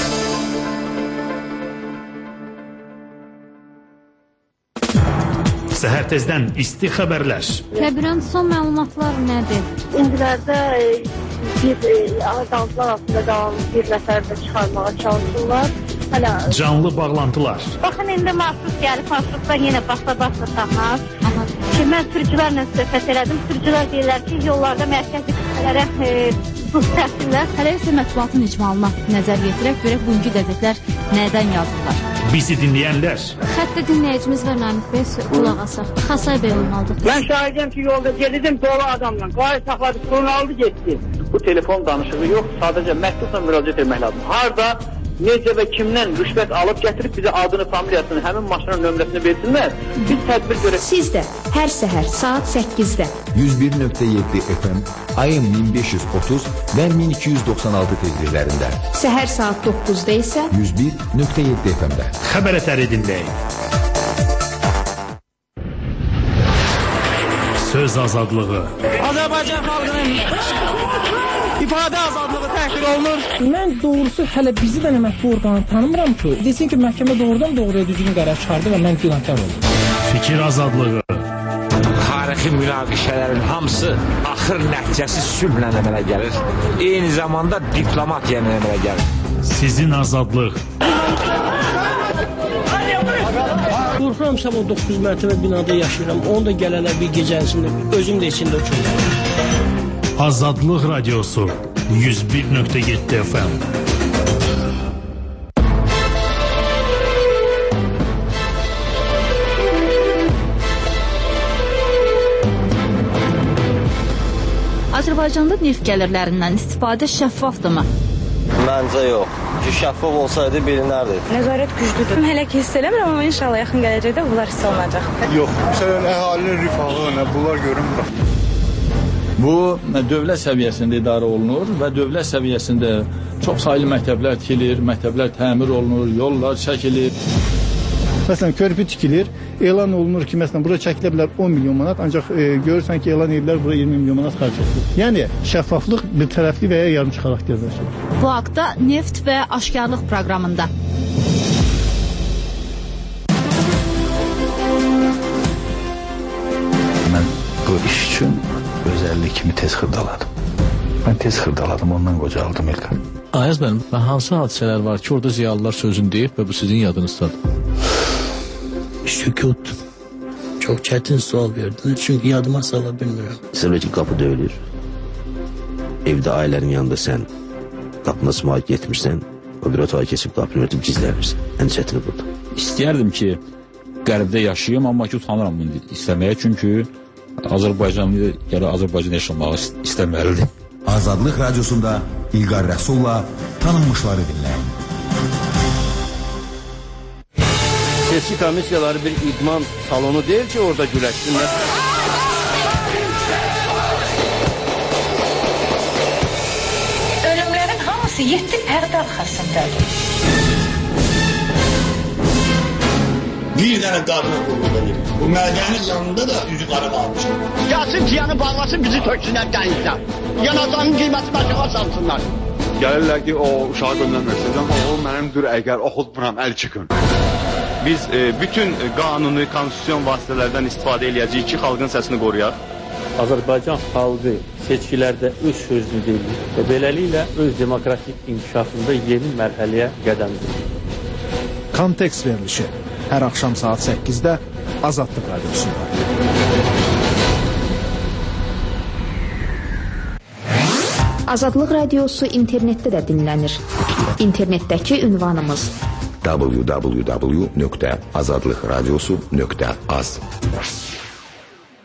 S12: Səhər tezdən isti xəbərlər.
S3: Kəbirən son məlumatlar nədir?
S32: İndilərdə bir adamlar altında qalan bir nəfər də çıxarmağa çalışırlar.
S12: Canlı bağlantılar.
S32: Baxın, indi marşrut gəlib, marşrutdan yenə basa-basa taxar. Ki, mən sürücülərlə söhbət elədim. Sürücülər deyirlər ki, yollarda mərkəzi qüsələrə buz təhsillər.
S5: Hələ isə mətbuatın icmalına nəzər yetirək, görək bugünkü qəzetlər nədən yazırlar.
S12: Bizi dinləyənlər.
S3: Xəttə dinləyicimiz var Namik Bəy, qulaq asaq. Xasay Bəy olmalıdır.
S16: Mən şahidəm ki, yolda gedirdim dolu adamla. Qayı saxladı, sorun aldı, getdi.
S26: Bu telefon danışığı yox, sadəcə məktubla müraciət etmək lazım. Harda, necə və kimdən rüşvət alıb gətirib bizə adını, familiyasını, həmin maşının nömrəsini versinlər, biz tədbir görək.
S4: Siz də hər səhər saat 8-də
S13: 101.7 FM, AM 1530 və 1296 tezliklərində.
S4: Səhər saat 9-da isə
S13: 101.7 FM-də.
S12: Xəbər ətəri dinləyin. Söz azadlığı.
S16: Azərbaycan xalqının ifadə azadlığı təhqir olunur. Mən doğrusu hələ bizi də mətbu orqanı tanımıram ki, desin ki, məhkəmə doğrudan doğruya düzgün qərar çıxardı və mən günahkar oldum.
S12: Fikir azadlığı.
S33: Tarixi münaqişələrin hamısı axır nəticəsi sülhlə əmələ gəlir. Eyni zamanda diplomatiya əmələ gəlir.
S12: Sizin azadlıq.
S16: Qorxuram, sabah 9 mərtəbə binada yaşayıram. Onu da gələnlər bir gecənisində özüm də içində uçurum.
S12: Azadlıq Radiosu 101.7 FM.
S5: Azərbaycanda neft gəlirlərindən istifadə şəffafdırmı?
S34: Məncə yox. Şəffaf olsaydı bilinərdi.
S32: Nəzarət güclüdür. Hələ ki hiss eləmirəm, amma inşallah yaxın gələcəkdə bunlar hiss olunacaq.
S22: Yox, məsələn, əhalinin rifahı, bunlar görünmür.
S1: Bu dövlət səviyyəsində idarə olunur və dövlət səviyyəsində çox saylı məktəblər tikilir, məktəblər təmir olunur, yollar çəkilir.
S9: Məsələn, körpü tikilir, elan olunur ki, məsələn, bura çəkilə bilər 10 milyon manat, ancaq görürsən ki, elan edirlər bura 20 milyon manat xərc edilir. Yəni, şəffaflıq bir tərəfli və ya yarımçı xarakter daşıyır.
S2: Bu haqda Neft və Aşkarlıq proqramında.
S6: Mən bu iş üçün özəllik kimi tez xırdaladım. Mən tez xırdaladım, ondan qocaldım İlqar.
S27: Ayaz mənim, hansı hadisələr var ki, orada ziyalılar sözünü deyib və bu sizin yadınızdadır?
S7: Sükut. Çox çətin sual verdiniz, çünki yadıma sala bilmirəm.
S8: Sırf ki, qapı döyülür. Evdə ailənin yanında sən qapına sımaq getmirsən, o bir otağa keçib qapını örtüb gizlənirsən. Ən çətini budur.
S10: İstəyərdim ki, qərbdə yaşayım, amma ki, utanıram bunu istəməyə, çünki Azərbaycanlı gələ Azərbaycan yaşamağı istəməlidir.
S13: Azadlıq Radiosunda İlqar Rəsulla tanınmışları dinləyin.
S11: Seçki komissiyaları bir idman salonu deyil ki, orada güləşsinlər.
S14: Ölümlərin hamısı 7 pərdə arxasındadır.
S15: Bir dənə qadına qulluq edir. Bu mədənin yanında da üzü qara qalmışdır.
S18: Gəlsin tiyanı bağlasın, bizi töksünlər dənizdən. Yanacağının qiymətini aşağı salsınlar.
S17: Gəlirlər ki, o uşağı göndərməksiniz, amma o mənimdir, əgər oxutmuram, əl çıxın. Biz bütün qanuni, konstitusiyon vasitələrdən istifadə eləyəcəyik ki, xalqın səsini qoruyaq.
S19: Azərbaycan xalqı seçkilərdə öz sözünü deyir və beləliklə öz demokratik inkişafında yeni mərhələyə qədəm qoyur.
S27: Kontekst verilişi hər axşam saat 8-də Azadlıq Radiosunda.
S4: Azadlıq Radiosu internetdə də dinlənir. İnternetdəki ünvanımız
S13: www.azadlıqradiosu.az